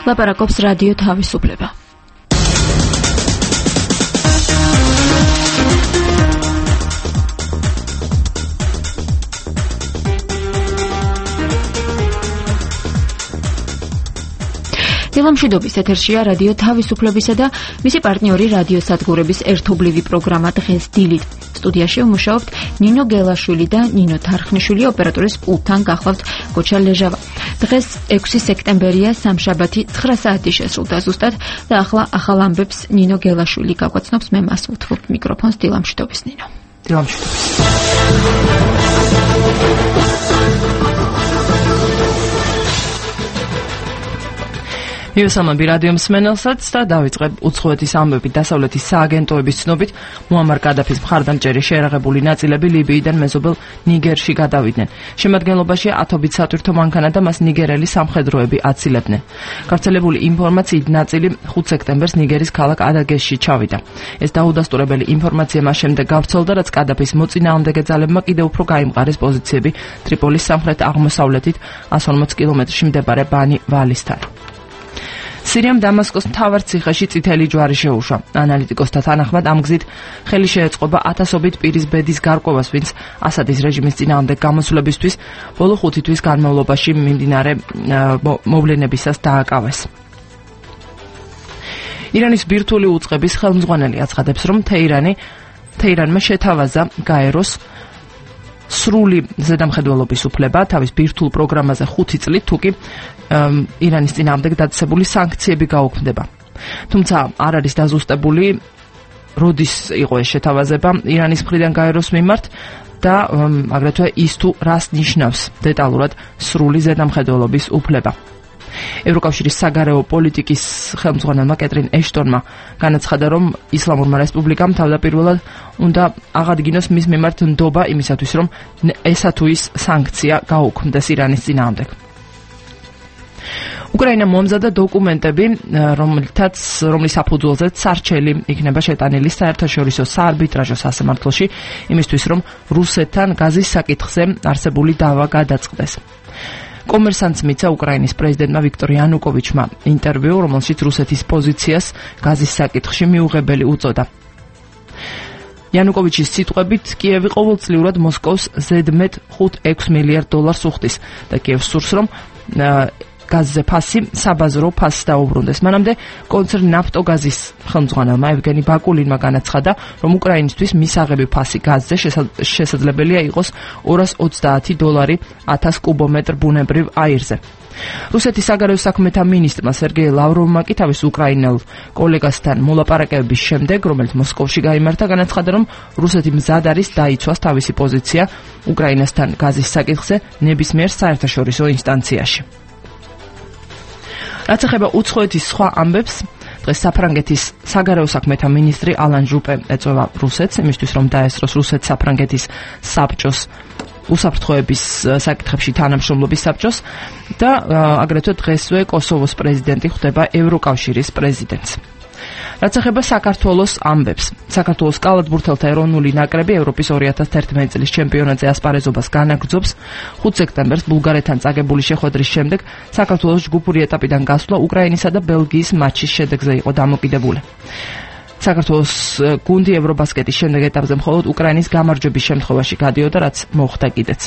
ლაპარაკობს რადიო თავისუფლება. დილამშვიდობის ეთერშია რადიო თავისუფლებისა და მისი პარტნიორი რადიო სადგურების ერთობლივი პროგრამა დღეს დილით. სტუდიაში ვმუშაობთ ნინო გელაშვილი და ნინო თარხნიშვილი, ოპერატორის პულტთან გახლავთ გოჩა ლეჟავა. დღეს 6 სექტემბერია, სამშაბათი 9 საათი შესრულდა ზუსტად და ახლა ახალ ამბებს ნინო გელაშვილი გაგვაცნობს. მე მას ვუთმობ მიკროფონს. დილამშვიდობის ნინო. დილამშვიდობის. მივესალმები რადიო მსმენელსაც და დავიწყებ უცხოეთის ამბებით. დასავლეთის სააგენტოების ცნობით მუამარ კადაფის მხარდამჭერი შეერაღებული ნაწილები ლიბიიდან მეზობელ ნიგერში გადავიდნენ. შემადგენლობაში ათობით სატვირთო მანქანა და მას ნიგერელი სამხედროები აცილებდნენ. გავრცელებული ინფორმაციით ნაწილი 5 სექტემბერს ნიგერის ქალაქ ადაგესში ჩავიდა. ეს დაუდასტურებელი ინფორმაცია მას შემდეგ გავრცელდა, რაც კადაფის მოწინააღმდეგე ძალებმა კიდევ უფრო გაიმყარეს პოზიციები ტრიპოლის სამხრეთ-აღმოსავლეთით 140 კილომეტრში მდებარე ბანი ვალისთან. სირიამ დამასკოს მთავარ ციხეში წითელი ჯვარი შეუშვა. ანალიტიკოსთა თანახმად ამ გზით ხელი შეეწყობა ათასობით პირის ბედის გარკვევას, ვინც ასადის რეჟიმის წინააღმდეგ გამოსვლებისთვის ბოლო 5 თვის განმავლობაში მიმდინარე მოვლენებისას დააკავეს. ირანის ბირთვული უწყების ხელმძღვანელი აცხადებს, რომ თეირანმა შეთავაზა გაეროს სრული ზედამხედველობის უფლება თავის ბირთვულ პროგრამაზე 5 წლით, თუკი ირანის წინააღმდეგ დაწესებული სანქციები გაუქმდება. თუმცა არ არის დაზუსტებული, როდის იყო ეს შეთავაზება ირანის მხრიდან გაეროს მიმართ და აგრეთვე ის თუ რას ნიშნავს დეტალურად სრული ზედამხედველობის უფლება. ევროკავშირის საგარეო პოლიტიკის ხელმძღვანელმა კეტრინ ეშტონმა განაცხადა, რომ ისლამურმა რესპუბლიკამ თავდაპირველად უნდა აღადგინოს მის მიმართ ნდობა იმისათვის, რომ ესა თუ ის სანქცია გაუქმდეს ირანის წინააღმდეგ. უკრაინა მომზადა დოკუმენტები, რომლის საფუძველზეც სარჩელი იქნება შეტანილი საერთაშორისო საარბიტრაჟო სასამართლოში, იმისთვის, რომ რუსეთთან გაზის საკითხზე არსებული დავა გადაწყდეს. კომერსანტს მიცა უკრაინის პრეზიდენტმა ვიქტორ იანუკოვიჩმა ინტერვიუ, რომელშიც რუსეთის პოზიციას გაზის საკითხში მიუღებელი უწოდა. იანუკოვიჩის სიტყვებით, კიევი ყოველწლიურად მოსკოვს ზედმეტ 5-6 მილიარდ დოლარს უხდის და კიევს სურს, რომ გაზზე ფასი საბაზრო ფასს დაუბრუნდეს. მანამდე კონცერნ ნაფტოგაზის ხელმძღვანელმა ევგენი ბაკულინმა განაცხადა, რომ უკრაინისთვის მისაღები ფასი გაზზე შესაძლებელია იყოს $230 1000 კუბომეტრ ბუნებრივ აირზე. რუსეთის საგარეო საქმეთა მინისტრმა სერგეი ლავროვმა კი თავის უკრაინელ კოლეგასთან მოლაპარაკებების შემდეგ, რომელიც მოსკოვში გაიმართა, განაცხადა, რომ რუსეთი მზად არის დაიცვას თავისი პოზიცია უკრაინასთან გაზის საკითხზე ნებისმიერ საერთაშორისო ინსტანციაში. რაც ეხება უცხოეთის სხვა ამბებს, დღეს საფრანგეთის საგარეო საქმეთა მინისტრი ალან ჟუპე ეწევა რუსეთს, იმისთვის რომ დაესწროს რუსეთ-საფრანგეთის საბჭოს უსაფრთხოების საკითხებში თანამშრომლობის საბჭოს და აგრეთვე დღესვე კოსოვოს პრეზიდენტი ხდება ევროკავშირის პრეზიდენტს. რაც ეხება საქართველოს ამბებს, საქართველოს კალათბურთელთა ეროვნული ნაკრები ევროპის 2011 წლის ჩემპიონატზე ასპარეზობას განაგრძობს. 5 სექტემბერს ბულგარეთთან წაგებული შეხვედრის შემდეგ საქართველოს ჯგუფური ეტაპიდან გასვლა უკრაინისა და ბელგიის მატჩის შედეგზე იყო დამოკიდებული. საქართველოს გუნდი ევრობასკეტის შემდეგ ეტაპზე მხოლოდ უკრაინის გამარჯვების შემთხვევაში გადიოდა, რაც მოხდა კიდეც.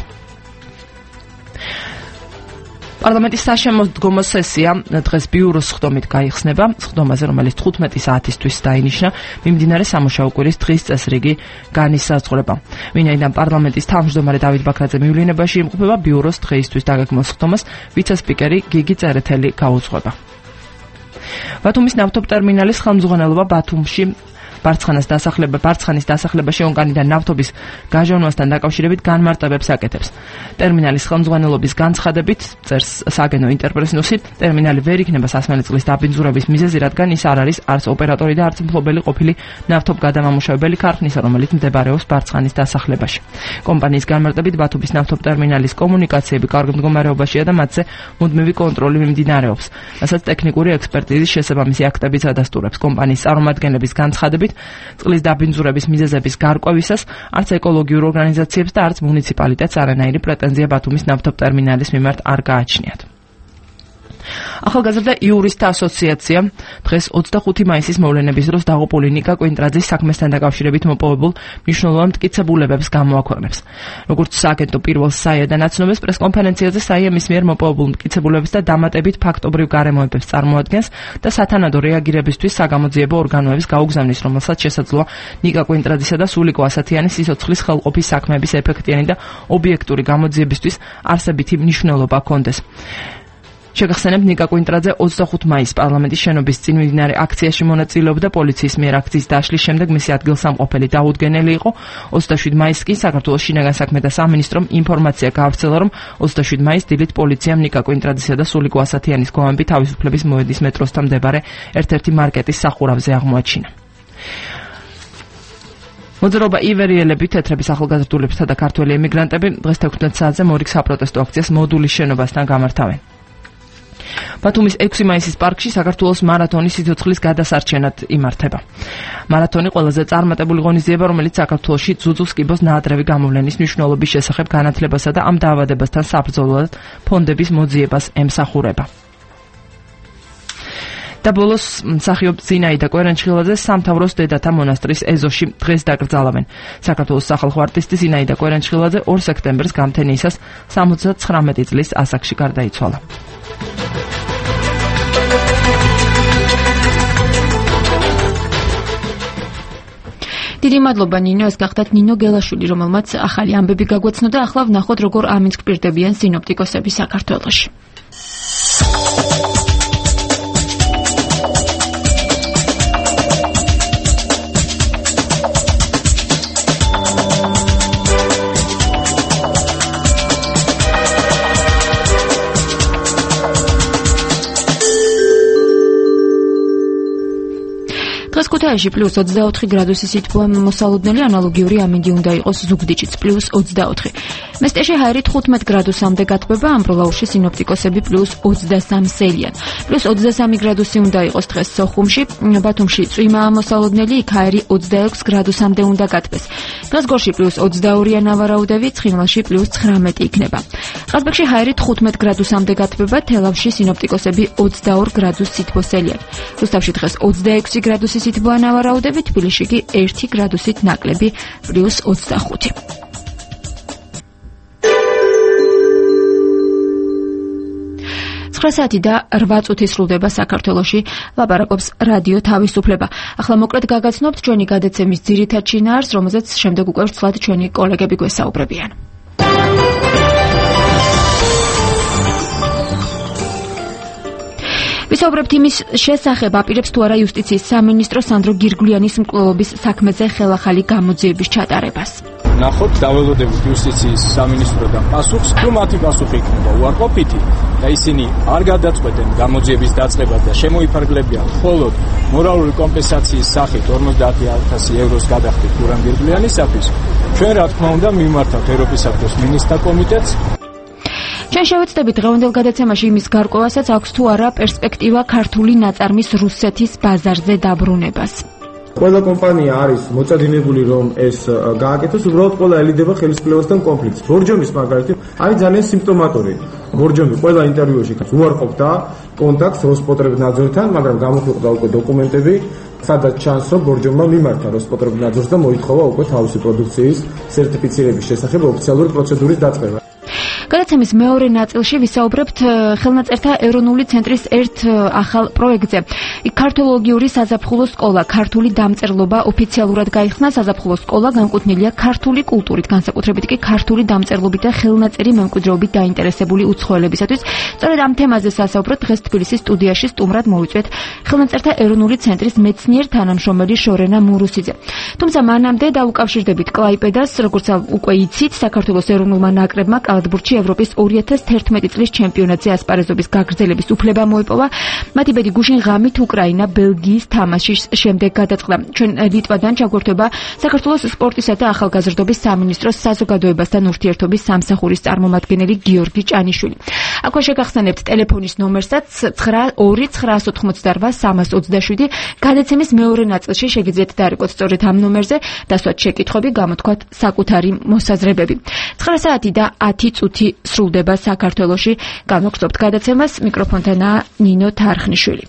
პარლამენტის საშემოდგომო სესია დღეს ბიუროს სხდომით გაიხსნება. სხდომაზე, რომელიც 15 საათისთვის დაინიშნა, მიმდინარე სამუშაო კვირის დღის წესრიგი განისაზღვრება. ვინაიდან პარლამენტის თავმჯდომარე დავით ბაქრაძე მივლინებაში იმყოფება, ბიუროს დღეისთვის დაგეგმილ სხდომას ვიცე-სპიკერი გიგი წერეთელი გაუძღვება. ბათუმის ნავთობტერმინალის ხელმძღვანელობა ბათუმში ბარცხანის დასახლებაში ონკანიდან ნავთობის გაჟონვასთან დაკავშირებით განმარტებებს აკეთებს. ტერმინალის ხელმძღვანელობის განცხადებით, წერს საგენო ინტერპრესნოსი, ტერმინალი ვერ იქნება სასმელი წყლის დაბინძურების მიზეზი, რადგან ის არ არის არც ოპერატორი და არც მფლობელი ყოფილი ნავთობგადამამუშავებელი ქარხნისა, რომელიც მდებარეობს ბარცხანის დასახლებაში. კომპანიის განმარტებით, ბათუმის ნავთობტერმინალის კომუნიკაციები კარგ მდგომარეობაშია და მათზე მუდმივი კონტროლი მიმდინარეობს, რასაც ტექნიკური ექსპერტიზის შესაბამისი აქტებიც ადასტურებს. კომპანიის წარმომადგენლების განცხადებით, წყლის დაბინძურების მიზეზების გარკვევისას არც ეკოლოგიურ ორგანიზაციებს და არც მუნიციპალიტეტს არანაირი პრეტენზია ბათუმის ნავთობტერმინალის მიმართ არ გააჩნიათ. ახალგაზრდა იურისტთა ასოციაცია დღეს 25 მაისის მოვლენების დროს დაღუპული ნიკა კვინტრაძის საქმესთან დაკავშირებით მოპოვებულ მნიშვნელოვან მტკიცებულებებს გამოაქვეყნებს. როგორც სააგენტო პირველ საიადა ნაცნობებს პრესკონფერენციაზე საიამის მიერ მოპოვებულ მტკიცებულებებს და დამატებით ფაქტობრივ გარემოებებს წარმოადგენს და სათანადო რეაგირებისთვის საგამოძიებო ორგანოებს გაუგზავნის, რომელსაც შესაძლოა ნიკა კვინტრაძისა და სულიკო ასათიანის სიცოცხლის ხელყოფის საქმეების ეფექტიანი და ობიექტური გამოძიებისთვის არსებითი მნიშვნელობა ჰქონდეს. შეგახსენებთ, ნიკა კვინტრაძე 25 მაისს პარლამენტის შენობის წინ მიმდინარე აქციაში მონაწილეობდა. პოლიციის მიერ აქციის დაშლის შემდეგ მისი ადგილსამყოფელი დაუდგენელი იყო. 27 მაისს კი საქართველოს შინაგან საქმეთა სამინისტრომ ინფორმაცია გაავრცელა, რომ 27 მაისს დილით პოლიციამ ნიკა კვინტრაძისა და სულიკო ასათიანის გვამები თავისუფლების მოედის მეტროსთან მდებარე ერთ-ერთი მარკეტის სახურავზე აღმოაჩინა. მოძრაობა ივერიელები, თეთრების ახალგაზრდულებსა და ქართველი ემიგრანტები დღეს 16 საათზე მორიგ საპროტესტო აქციას მოდულის შენობასთან გამართავენ. ბათუმის 6 მაისის პარკში საქართველოს მარათონის სიცოცხლის გადასარჩენად იმართება. მარათონი ყველაზე წარმატებული ღონისძიება, რომელიც საქართველოში ძუძუს კიბოს ნაადრევი გამოვლენის მნიშვნელობის შესახებ განათლებასა და ამ დაავადებასთან საბრძოლოდ ფონდების მოძიებას ემსახურება. და ბოლოს მსახიობ ზინაიდა კვერანჩხილაძე სამთავროს დედათა მონასტრის ეზოში დღეს დაკრძალავენ. საქართველოს სახალხო არტისტი ზინაიდა კვერანჩხილაძე 2 სექტემბერს გამთენიისას 79 წლის ასაკში გარდაიცვალა. დიდი მადლობა ნინო, ეს გახდათ ნინო გელაშვილი, რომელმაც ახალი ამბები გაგვაცნო და ახლა ვნახოთ როგორ ამინს გპირდებიან სინოპტიკოსები საქართველოში. ქუთაისში +24 გრადუსი სითბოა მოსალოდნელი, ანალოგიური ამინდი უნდა იყოს ზუგდიდშიც +24. მესტეში ჰაერი 15 გრადუსამდე გათბება, ამბროლაურში სინოპტიკოსები +23 სელიან. +23 გრადუსი უნდა იყოს დღეს სოხუმში, ბათუმში წვიმაა მოსალოდნელი, იქ ჰაერი 26 გრადუსამდე უნდა გათბეს. გლაზგოში +22 ნავარაუდევი, ცხინვალში +19 იქნება. ყაზბეგში ჰაერი 15 გრადუსამდე გათბება, თელავში სინოპტიკოსები 22 გრადუს სითბოსელიან. რუსთავში დღეს 26 გრადუსი სითბოა ნავარაუდები, თბილისში კი 1 გრადუსით ნაკლები +25. საათი და 8 წუთი სრულდება საქართველოში, ლაპარაკობს რადიო თავისუფლება. ახლა მოკლედ გაგაცნობთ ჩვენი გადაცემის ძირითად შინაარსს, რომელზეც შემდეგ უკვე ვცვლად ჩვენი კოლეგები გვესაუბრებიან. ვისაუბრებთ იმის შესახებ, აპირებს თუ არა იუსტიციის სამინისტრო სანდრო გირგვლიანის მკვლელობის საქმეზე ხელახალი გამოძიების ჩატარებას. ნახოთ, დაველოდებით იუსტიციის სამინისტროდან პასუხს, თუ მათი პასუხი იქნება უარყოფითი და ისინი არ გადაწყვეტენ გამოძიების დაწყებას და შემოიფარგლებიან მხოლოდ მორალური კომპენსაციის სახით 50,000 ევროს გადახდით გურამ გირგვლიანისათვის, ჩვენ რა თქმა უნდა მივმართავთ ევროპის საფრთხის მინისტრთა კომიტეტს. ჩვენ შევეცდებით დღევანდელ გადაცემაში იმის გარკვევასაც, აქვს თუ არა პერსპექტივა ქართული ნაწარმის რუსეთის ბაზარზე დაბრუნებას. ყველა კომპანია არის მოწადინებული, რომ ეს გააკეთოს, უბრალოდ ყველა ელიდება ხელისუფლებასთან კონფლიქტს. ბორჯომის მაგალითი არის ძალიან სიმპტომატური. ბორჯომი ყველა ინტერვიუში უარყოფდა კონტაქტს როსპოტრებნაძორთან, მაგრამ გამოქვეყნდა უკვე დოკუმენტები, სადაც ჩანს, რომ ბორჯომმა მიმართა როსპოტრებნაძორს და მოითხოვა უკვე თავისი პროდუქციის სერტიფიცირების შესახებ ოფიციალური პროცედურის დაწყება. გადაცემის მეორე ნაწილში ვისაუბრებთ ხელნაწერთა ეროვნული ცენტრის ერთ ახალ პროექტზე. ქართოლოგიური საზაფხულო სკოლა, ქართული დამწერლობა ოფიციალურად გაიხსნა. საზაფხულო სკოლა განკუთვნილია ქართული კულტურით, განსაკუთრებით კი ქართული დამწერლობით და ხელნაწერი მემკვიდრეობით დაინტერესებული უცხოელებისათვის. სწორედ ამ თემაზე სასაუბროთ დღეს თბილისის სტუდიაში სტუმრად მოვიწვიეთ ხელნაწერთა ეროვნული ცენტრის მეცნიერ თანამშრომელი შორენა მურუსიძე. თუმცა მანამდე დაუკავშირდებით კლაიპედას, როგორც უკვე იცით, საქართველოს ეროვნულმა ნაკრებმა კალათბურთში ევროპის 2011 წლის ჩემპიონატზე ასპარეზობის გაგრძელების უფლება მოიპოვა. მათი ბედი გუშინ ღამით უკრაინა ბელგიის თამაშის შემდეგ გადაწყდა. ჩვენ ლიტვადან ჩაგვერთვება საქართველოს სპორტისა და ახალგაზრდობის სამინისტროს საზოგადოებასთან ურთიერთობის სამსახურის წარმომადგენელი გიორგი ჭანიშვილი. აქვე შეგახსენებთ ტელეფონის ნომერსაც 92988327. გადაცემის მეორე ნაწილში შეგიძლიათ დაარეკოთ სწორედ ამ ნომერზე, დასვათ შეკითხვები, გამოთქვათ საკუთარი მოსაზრებები. 9 საათი და 10 წუთი სრულდება საქართველოში. განვაგრძობთ გადაცემას, მიკროფონთანაა ნინო თარხნიშვილი.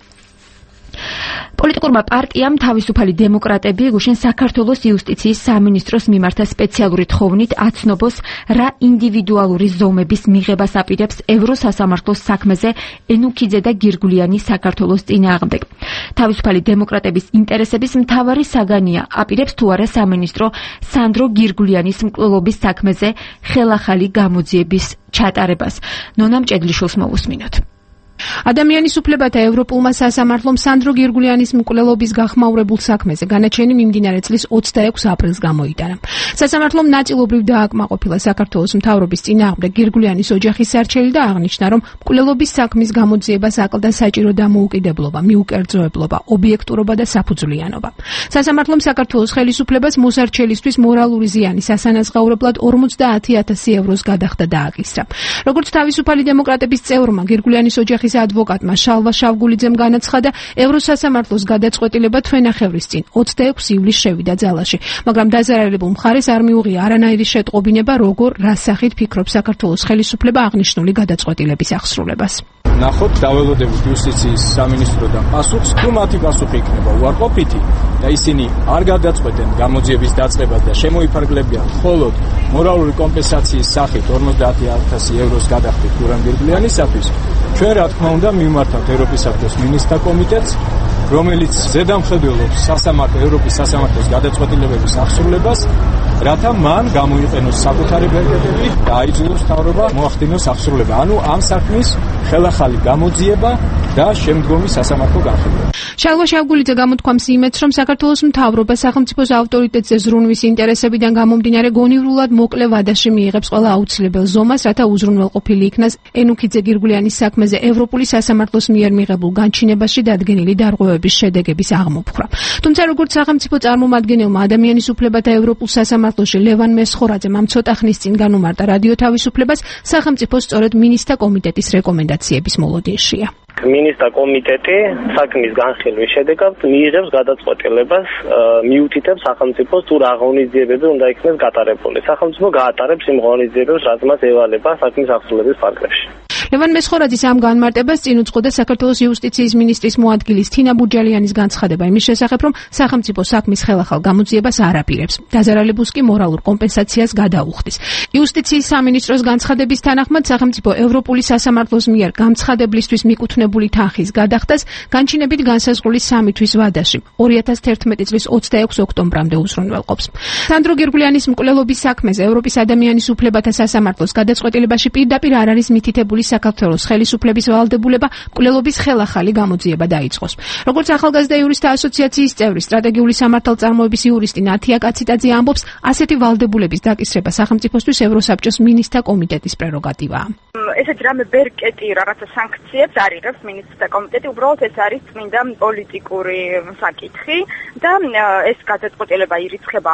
პოლიტიკურმა პარტიამ თავისუფალი დემოკრატები გუშინ საქართველოს იუსტიციის სამინისტროს მიმართა სპეციალური თხოვნით აცნობს, რა ინდივიდუალური ზომების მიღებას აპირებს ევროსასამართლოს საქმეზე ენუქიძე და გირგულიანი საქართველოს წინააღმდეგ. თავისუფალი დემოკრატების ინტერესების მთავარი საგანია აპირებს თუ არა სამინისტრო სანდრო გირგულიანის მკვლელობის საქმეზე ხელახალი გამოძიების ჩატარებას. ნონა მჭედლიშვილს მოვუსმინოთ. ადამიანის უფლებათა ევროპულმა სასამართლომ სანდრო გირგულიანის მკვლელობის გახმაურებულ საქმეზე განაჩენი მიმდინარე წლის 26 აპრილს გამოიტანა. სასამართლომ ნაწილობრივ დააკმაყოფილა საქართველოს მთავრობის წინააღმდეგ გირგულიანის ოჯახის სარჩელი და აღნიშნა, რომ მკვლელობის საქმის გამოძიებას აკლდა საჭირო დამოუკიდებლობა, მიუკერძოებლობა, ობიექტურობა და საფუძვლიანობა. სასამართლომ საქართველოს ხელისუფლებას მოსარჩელისთვის მორალური ზიანის ასანაზღაურებლად 50,000 ევროს გადახდა დააკისრა. როგორც თავისუფალი დემოკრატების წევრმა გირგულიანის ოჯახის ადვოკატმა შალვა შავგულიძემ განაცხადა, ევროსასამართლოს გადაწყვეტილება თვენახევრის წინ 26 ივლისს შევიდა ძალაში, მაგრამ დაზარალებულ მხარეს არ მიუღია არანაირი შეტყობინება, როგორ რა სახით ფიქრობს საქართველოს ხელისუფლება აღნიშნული გადაწყვეტილების აღსრულებას. ნახოთ დაველოდებით იუსტიციის სამინისტროდან პასუხს, თუ მათი პასუხი იქნება უარყოფითი და ისინი არ გადაწყვეტენ გამოძიების დაწყებას და შემოიფარგლებიან მხოლოდ მორალური კომპენსაციის სახით 50,000 ევროს გადახდით გურამ გირგულიანისათვის, ჩვენ რა თქმა უნდა მივმართავთ ევროპის საბჭოს მინისტრთა კომიტეტს, რომელიც ზედამხედველობს ევროპის სასამართლოს გადაწყვეტილებების აღსრულებას, რათა მან გამოიყენოს საკუთარი ბერკეტები და აიძულოს მთავრობა მოახდინოს აღსრულება. ანუ ამ საქმის ხელახალი გამოძიება და შემდგომი სასამართლო განხილვა. შალვა შავგულიძე გამოთქვამს იმედს, რომ საქართველოს მთავრობა სახელმწიფოს ავტორიტეტზე ზრუნვის ინტერესებიდან გამომდინარე გონივრულად მოკლე ვადაში მიიღებს ყველა აუცილებელ ზომას, რათა უზრუნველყოფილი იქნას ენუქიძე გირგულიანის საქმეზე ევროპული სასამართლოს მიერ მიღებულ განჩინებაში დადგენილი დარღვევების შედეგების აღმოფხვრა. თუმცა როგორც სახელმწიფო წარმომადგენელმა ადამიანის უფლებათა ევროპულ სასამართლოში ლევან მესხორაძემ ამ ცოტა ხნის წინ განუმარტა რადიო თავისუფლებას, სახელმწიფო სწორედ მინისტრთა კომიტეტის რეკომენდაციების მოლოდინშია. მინისტრთა კომიტეტი საქმის განხილვის შედეგად მიიღებს გადაწყვეტილებას, მიუთითებს სახელმწიფოს თუ რა ღონისძიებები უნდა იქნეს გატარებული. სახელმწიფო გაატარებს იმ ღონისძიებებს, რაც მას ევალება საქმის აღსრულების ფარგლებში. ლევან მესხორაძის ამ განმარტებას წინ უძღოდა საქართველოს იუსტიციის მინისტრის მოადგილის თინა ბურჯალიანის განცხადება იმის შესახებ, რომ სახელმწიფო საქმის ხელახალ გამოძიებას არ აპირებს. დაზარალებულს კი მორალურ კომპენსაციას გადაუხდის. იუსტიციის სამინისტროს განცხადების თანახმად სახელმწიფო ევროპული სასამართლოს მიერ გამცხადებლისთვის მიკუთვნებული თანხის გადახდას განჩინებით განსაზღვრული 3 თვის ვადაში 2011 წლის 26 ოქტომბრამდე უზრუნველყოფს. სანდრო გირგულიანის მკვლელობის საქმეზე ევროპის ადამიანის უფლებათა სასამართლოს გადაწყვეტილებაში პირდაპირ არ არის მითითებული საქართველოს ხელისუფლების ვალდებულება მკვლელობის ხელახალი გამოძიება დაიწყოს. როგორც ახალგაზრდა იურისტთა ასოციაციის წევრი, სტრატეგიული სამართალწარმოების იურისტი ნათია კაციტაძე ამბობს, ასეთი ვალდებულების დაკისრება სახელმწიფოსთვის ევროსაბჭოს მინისტრთა კომიტეტის პრეროგატივაა. ესეთი რამე ბერკეტი რაღაცა სანქციებს არ იღებს მინისტრთა კომიტეტი, უბრალოდ ეს არის წმინდა პოლიტიკური საკითხი და ეს გადაწყვეტილება ირიცხება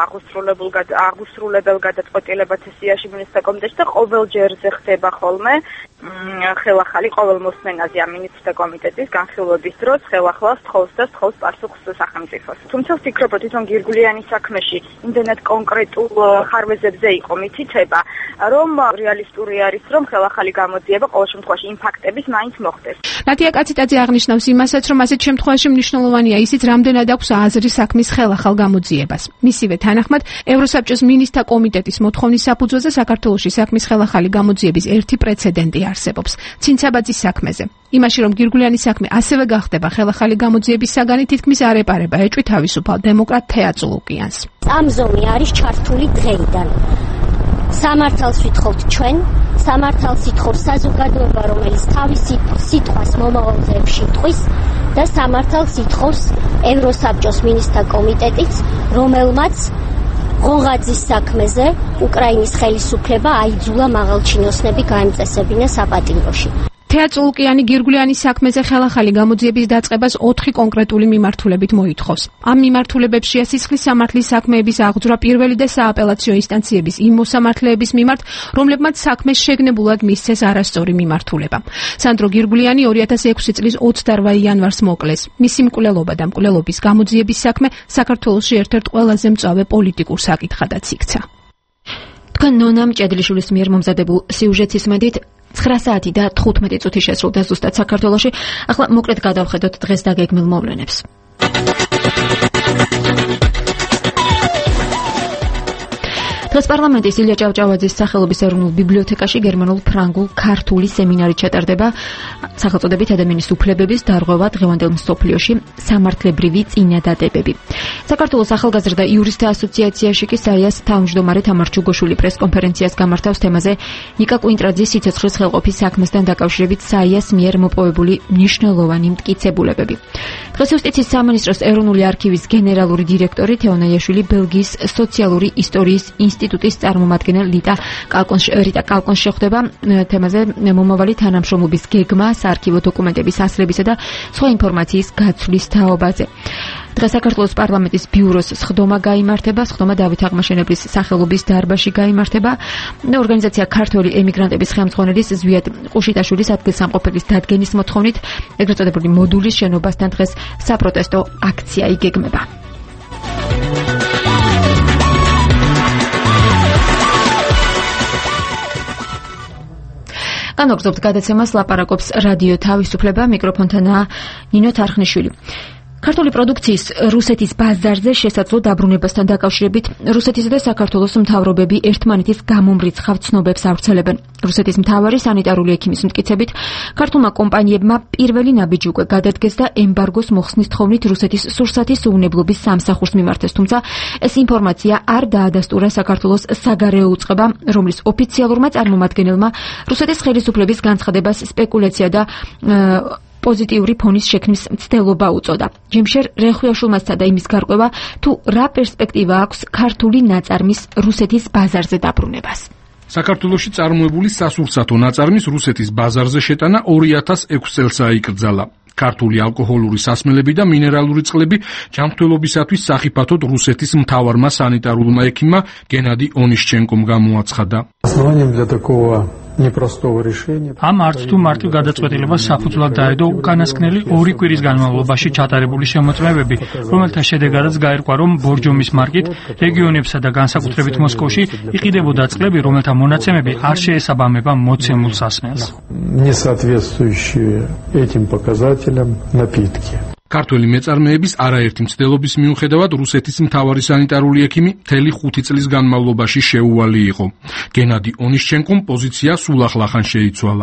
აღუსრულებელ გადაწყვეტილება სესიაში მინისტრთა კომიტეტში და ყოველ ჯერზე ხდება ხოლმე ხელახალი ყოველ მოსმენაზე ამ მინისტრთა კომიტეტის განხილვების დროს ხელახლას თხოვს და თხოვს პასუხს სახელმწიფოს. თუმცა ვფიქრობ, რომ თვითონ გირგულიანის საქმეში იმდენად კონკრეტულ ხარვეზებზე იყო მითითება, რომ რეალისტური არის, რომ ხელახალი გამოძიება ყოველ შემთხვევაში იმ ფაქტების მაინც მოხდეს. ნათია კაციტაძე აღნიშნავს იმასაც, რომ ასეთ შემთხვევაში მნიშვნელოვანია ისიც, რამდენად აქვს აზრი საქმის ხელახალ გამოძიებას. მისივე თანახმად, ევროსაბჭოს მინისტრთა კომიტეტის მოთხოვნის საფუძველზე საქართველოში საქმის ხელახალი გამოძიების ერთი პრეცედენტი არსებობს ცინცაბაძის საქმეზე. იმაში, რომ გირგულიანის საქმე ასევე გახდება ხელახალი გამოძიების საგანი, თითქმის არ ეპარება ეჭვი თავისუფალ დემოკრატ თეატ ლუკიანს. ამ ზომი არის ჩართული დღეიდან. სამართალს ვითხოვთ ჩვენ, სამართალს ითხოვს საზოგადოება, რომელიც თავისი სიტყვას მომავალ დღეებში იტყვის და სამართალს ითხოვს ევროსაბჭოს მინისტრთა კომიტეტიც, რომელმაც ღონღაძის საქმეზე უკრაინის ხელისუფლება აიძულა მაღალჩინოსნები გაემწესებინა საპატიმროში. თეატრულკიანი გირგვლიანის საქმეზე ხელახალი გამოძიების დაწყებას 4 კონკრეტული მიმართულებით მოითხოვს. ამ მიმართულებებს შეასისხლის სამართლის საქმეების აღძვრა პირველი და სააპელაციო ინსტანციების იმ მოსამართლეების მიმართ, რომლებმაც საქმეს შეგნებულად მისცეს არასწორი მიმართულება. სანდრო გირგვლიანი 2006 წლის 28 იანვარს მოკლეს. მისი მკვლელობა და მკვლელობის გამოძიების საქმე საქართველოში ერთ-ერთ ყველაზე მწვავე პოლიტიკურ საკითხადაც იქცა. თქვენ ნონა მჭედლიშვილის მიერ მომზადებულ სიუჟეტს ისმენთ 9 საათი და 15 წუთი შესრულდა ზუსტად საქართველოში. ახლა მოკლედ გადავხედოთ დღეს დაგეგმილ მოვლენებს. დღეს პარლამენტის ილია ჭავჭავაძის სახელობის ეროვნულ ბიბლიოთეკაში გერმანულ-ფრანგულ ქართული სემინარი ჩატარდება სახელწოდებით ადამიანის უფლებების დარღვევა დღევანდელ მსოფლიოში სამართლებრივი წინადადებები. საქართველოს ახალგაზრდა იურისტთა ასოციაციაში კი საიას თავმჯდომარე თამარ ჩუგოშვილი პრესკონფერენციას გამართავს თემაზე ნიკა კვინტრაძის სიცოცხლის ხელყოფის საქმესთან დაკავშირებით საიას მიერ მოპოვებული მნიშვნელოვანი მტკიცებულებები. დღეს იუსტიციის სამინისტროს ეროვნული არქივის გენერალური დირექტორი თეონაიაშვილი ბელგიის სოციალური ისტორიის ინსტიტუტის წარმომადგენელ რიტა კალკონს შეხვდება თემაზე მომავალი თანამშრომლობის გეგმა, საარქივო დოკუმენტების ასლებისა და სხვა ინფორმაციის გაცვლის თაობაზე. დღეს საქართველოს პარლამენტის ბიუროს სხდომა გაიმართება, სხდომა დავით აღმაშენებლის სახელობის დარბაზში გაიმართება. ორგანიზაცია ქართველი ემიგრანტების ხელმძღვანელის ზვიად ყუშიტაშვილის ადგილსამყოფელის დადგენის მოთხოვნით ეგრეთ წოდებული მოდულის შენობასთან დღეს საპროტესტო აქცია იგეგმება. განაგრძობთ გადაცემას ლაპარაკობს რადიო თავისუფლება, მიკროფონთანაა ნინო თარხნიშვილი. ქართული პროდუქციის რუსეთის ბაზარზე შესაძლო დაბრუნებასთან დაკავშირებით რუსეთისა და საქართველოს მთავრობები ერთმანეთის გამომრიცხავ ცნობებს ავრცელებენ. რუსეთის მთავარი სანიტარული ექიმის მტკიცებით, ქართულმა კომპანიებმა პირველი ნაბიჯი უკვე გადადგეს და ემბარგოს მოხსნის თხოვნით რუსეთის სურსათის უვნებლობის სამსახურს მიმართეს, თუმცა ეს ინფორმაცია არ დაადასტურა საქართველოს საგარეო უწყებამ, რომლის ოფიციალურმა წარმომადგენელმა რუსეთის ხელისუფლების განცხადებას სპეკულაცია და პოზიტიური ფონის შექმნის მცდელობა უწოდა. ჯიმშერ რეხვიაშვილმასა და იმის გარკვევა, თუ რა პერსპექტივა აქვს ქართული ნაწარმის რუსეთის ბაზარზე დაბრუნებას. საქართველოში წარმოებული სასურსათო ნაწარმის რუსეთის ბაზარზე შეტანა 2006 წელს აიკრძალა. ქართული ალკოჰოლური სასმელები და მინერალური წყლები ჯანმრთელობისათვის სახიფათოდ რუსეთის მთავარმა სანიტარულმა ექიმმა გენადი ონიშჩენკომ გამოაცხადა. ამ არც თუ მარტივ გადაწყვეტილებას საფუძვლად დაედო უკანასკნელი 2 კვირის განმავლობაში ჩატარებული შემოწმებები, რომელთა შედეგადაც გაირკვა, რომ ბორჯომის მარკით რეგიონებსა და განსაკუთრებით მოსკოვში იყიდებოდა წყლები, რომელთა მონაცემები არ შეესაბამება მოცემულ სასმელს. ქართველი მეწარმეების არაერთი მცდელობის მიუხედავად რუსეთის მთავარი სანიტარული ექიმი მთელი 5 წლის განმავლობაში შეუვალი იყო. გენადი ონიშჩენკომ პოზიცია სულ ახლახან შეიცვალა.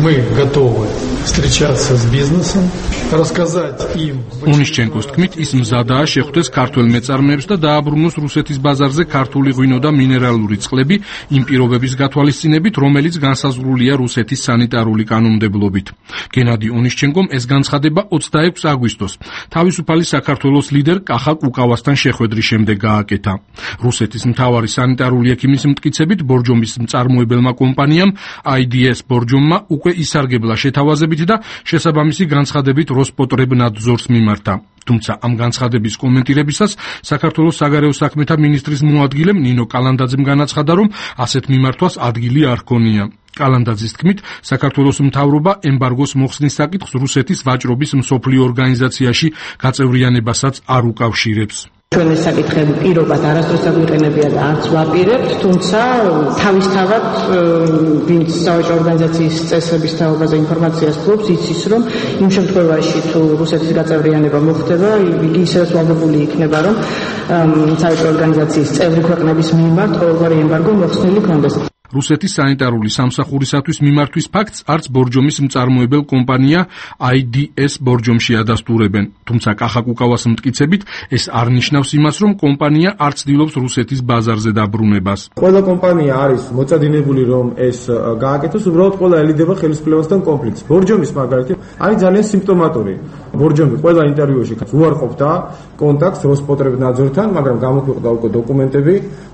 ონიშჩენკოს თქმით, ის მზადაა შეხვდეს ქართველ მეწარმეებს და დააბრუნოს რუსეთის ბაზარზე ქართული ღვინო და მინერალური წყლები იმ პირობების გათვალისწინებით, რომელიც განსაზღვრულია რუსეთის სანიტარული კანონმდებლობით. გენადი ონიშჩენკომ ეს განცხადება 26 აგვისტოს თავისუფალი საქართველოს ლიდერ კახა კუკავასთან შეხვედრის შემდეგ გააკეთა. რუსეთის მთავარი სანიტარული ექიმის მტკიცებით, ბორჯომის მწარმოებელმა კომპანიამ IDS ბორჯომმა უკვე ისარგებლა შეთავაზებით და შესაბამისი განცხადებით როსპოტრებნადზორს მიმართა. თუმცა ამ განცხადების კომენტირებისას საქართველოს საგარეო საქმეთა მინისტრის მოადგილემ ნინო კალანდაძემ განაცხადა, რომ ასეთ მიმართვას ადგილი არ ჰქონია. კალანდაძის თქმით, საქართველოს მთავრობა ემბარგოს მოხსნის საკითხს რუსეთის ვაჭრობის მსოფლიო ორგანიზაციაში გაწევრიანებასაც არ უკავშირებს. ჩვენ ეს საკითხები პირობად არასდროს აგვიყენებია და არც ვაპირებთ, თუმცა თავისთავად ვინც სავაჭრო ორგანიზაციის წესების თაობაზე ინფორმაციას ფლობს, იცის, რომ იმ შემთხვევაში თუ რუსეთის გაწევრიანება მოხდება, იგი ისევ ვალდებული იქნება, რომ სავაჭრო ორგანიზაციის წევრი ქვეყნების მიმართ ყოველგვარი ემბარგო მოხსნილი ქონდეს. რუსეთის სანიტარული სამსახურისათვის მიმართვის ფაქტს არც ბორჯომის მწარმოებელ კომპანია IDS ბორჯომში ადასტურებენ. თუმცა კახა კუკავას მტკიცებით, ეს არ ნიშნავს იმას, რომ კომპანია არ ცდილობს რუსეთის ბაზარზე დაბრუნებას. ყველა კომპანია არის მოწადინებული, რომ ეს გააკეთოს, უბრალოდ ყველა ელიდება ხელისუფლებასთან კონფლიქტს. ბორჯომის მაგალითი არის ძალიან სიმპტომატური. ბორჯომი ყველა ინტერვიუში უარყოფდა კონტაქტს როსპოტრებნადზორთან, მაგრამ გამოქვეყნდა უკვე დოკუმენტები,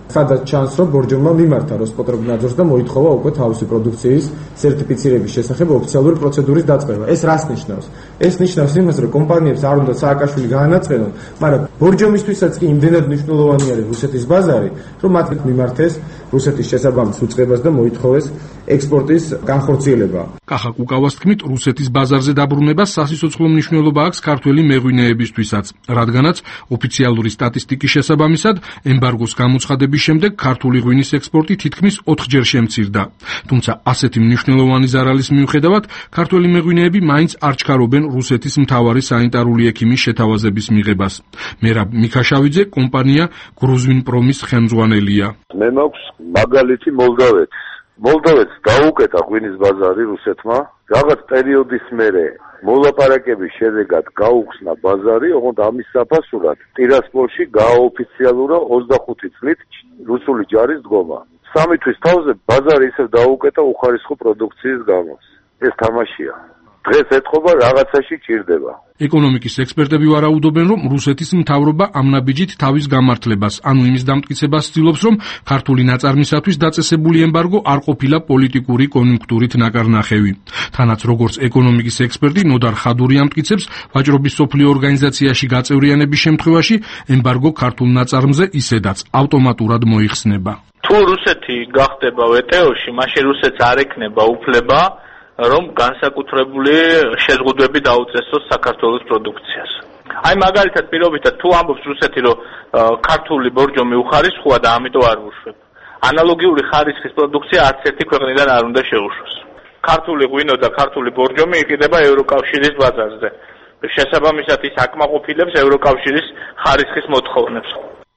სადაც ჩანს, რომ ბორჯომმა მიმართა როსპოტრობნაძორს და მოითხოვა უკვე თავისი პროდუქციის სერტიფიცირების შესახებ ოფიციალური პროცედურის დაწყება. ეს რას ნიშნავს? ეს ნიშნავს იმას, რომ კომპანიებს არ უნდა სააკაშვილი გაანაწყენონ, მაგრამ ბორჯომისთვისაც კი იმდენად მნიშვნელოვანი არის რუსეთის ბაზარი, რომ მათ მიმართეს რუსეთის შესაბამის უწყებას და მოითხოვეს ექსპორტის განხორციელება. კახა კუკავას თქმით, რუსეთის ბაზარზე დაბრუნება სასიცოცხლო მნიშვნელობა აქვს ქართველი მეღვინეებისთვისაც, რადგანაც ოფიციალური სტატისტიკის შესაბამისად ემბარგოს გამოცხადების შემდეგ ქართული ღვინის ექსპორტი თითქმის 4-ჯერ შემცირდა. თუმცა ასეთი მნიშვნელოვანი ზარალის მიუხედავად, ქართველი მეღვინეები მაინც არ ჩქარობენ რუსეთის მთავარი სანიტარული ექიმის შეთავაზების მიღებას. მერაბ მიქაშავიძე კომპანია გრუზვინპრომის ხელმძღვანელია. მე მაქვს მაგალითი მოლდოვეთს დაუკეთა ღვინის ბაზარი რუსეთმა, რაღაც პერიოდის მერე მოლაპარაკების შედეგად გაუხსნა ბაზარი, ოღონდ ამის საფასურად ტირასპოლში გააოფიციალურა 25 წლით რუსული ჯარის დგომა. 3 თვის თავზე ბაზარი ისევ დაუკეტა უხარისხო პროდუქციის გამო. ეს თამაშია. დღეს ეთყობა რაღაცაში ჭირდება. ეკონომიკის ექსპერტები ვარაუდობენ, რომ რუსეთის მთავრობა ამ ნაბიჯით თავის გამართლებას, ანუ იმის დამტკიცებას ცდილობს, რომ ქართული ნაწარმისათვის დაწესებული ემბარგო არ ყოფილა პოლიტიკური კონიუნქტურით ნაკარნახევი. თანაც როგორც ეკონომიკის ექსპერტი ნოდარ ხადური ამტკიცებს, ვაჭრობის სოფლიო ორგანიზაციაში გაწევრიანების შემთხვევაში ემბარგო ქართულ ნაწარმზე ისედაც ავტომატურად მოიხსნება. თუ რუსეთი გახდება WTO-ში, მაშინ რუსეთს არ ექნება უფლება რომ განსაკუთრებული შეზღუდვები დაუწესოს საქართველოს პროდუქციას. აი მაგალითად პირობითად თუ ამბობს რუსეთი რომ ქართული ბორჯომი უხარისხოა და ამიტომ არ უშვებ. ანალოგიური ხარისხის პროდუქცია არც ერთი ქვეყნიდან არ უნდა შეუშვოს. ქართული ღვინო და ქართული ბორჯომი იყიდება ევროკავშირის ბაზარზე. შესაბამისად ის აკმაყოფილებს ევროკავშირის ხარისხის მოთხოვნებს.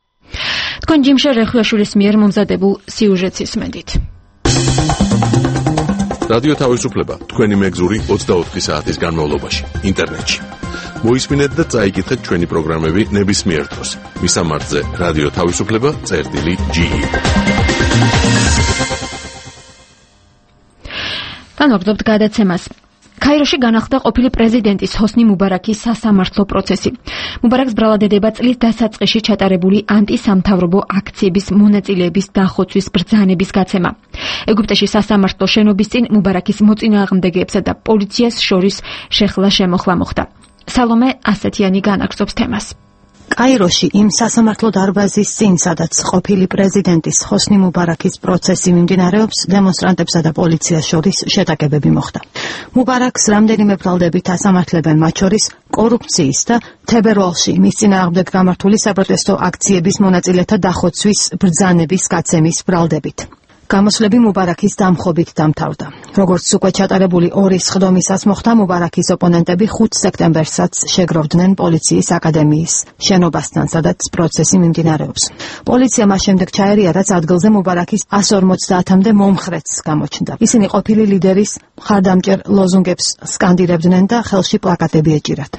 თქვენ ჯიმშა რეხვიაშვილის მიერ მომზადებულ სიუჟეტს ისმენთ. რადიო თავისუფლება თქვენი მეგზური 24 საათის განმავლობაში ინტერნეტში. მოისმინეთ და წაიკითხეთ ჩვენი პროგრამები ნებისმიერ დროს. მისამართზე რადიო თავისუფლება.ge. განვაგრძობთ გადაცემას. ქაიროში განახლდა ყოფილი პრეზიდენტის ჰოსნი მუბარაქის სასამართლო პროცესი. მუბარაქს ბრალადედება წლის დასაწყისში ჩატარებული ანტისამთავრობო აქციების მონაწილეების დახოცვის ბრძანების გაცემა. ეგვიპტეში სასამართლო შენობის წინ მუბარაქის მოწინააღმდეგეებსა და პოლიციას შორის შეხლა შემოხლა მოხდა. სალომე ასეთიანი განაგრძობს თემას. კაიროში იმ სასამართლო დარბაზის წინ, სადაც ყოფილი პრეზიდენტის ჰოსნი მუბარაქის პროცესი მიმდინარეობს, დემონსტრანტებსა და პოლიციას შორის შეტაკებები მოხდა. მუბარაქს რამდენიმე ბრალდებით ასამართლებენ, მათ შორის კორუფციის და თებერვალში მის წინააღმდეგ გამართული საპროტესტო აქციების მონაწილეთა დახოცვის ბრძანების გაცემის ბრალდებით. გამოსვლები მუბარაქის დამხობით დამთავრდა. როგორც უკვე ჩატარებული 2 სხდომისას მოხდა, მუბარაქის ოპონენტები 5 სექტემბერსაც შეგროვდნენ პოლიციის აკადემიის შენობასთან, სადაც პროცესი მიმდინარეობს. პოლიცია მას შემდეგ ჩაერია, რაც ადგილზე მუბარაქის 150-მდე მომხრეც გამოჩნდა. ისინი ყოფილი ლიდერის მხარდამჭერ ლოზუნგებს სკანდირებდნენ და ხელში პლაკატები ეჭირათ.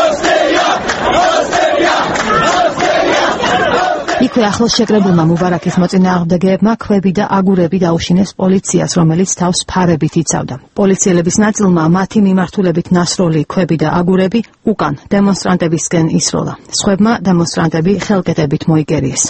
იქვე ახლოს შეკრებულმა მუბარაქის მოწინააღმდეგეებმა ქვები და აგურები დაუშინეს პოლიციას, რომელიც თავს ფარებით იცავდა. პოლიციელების ნაწილმა მათი მიმართულებით ნასროლი ქვები და აგურები უკან დემონსტრანტებისკენ ისროლა. სხვებმა დემონსტრანტები ხელკეტებით მოიგერიეს.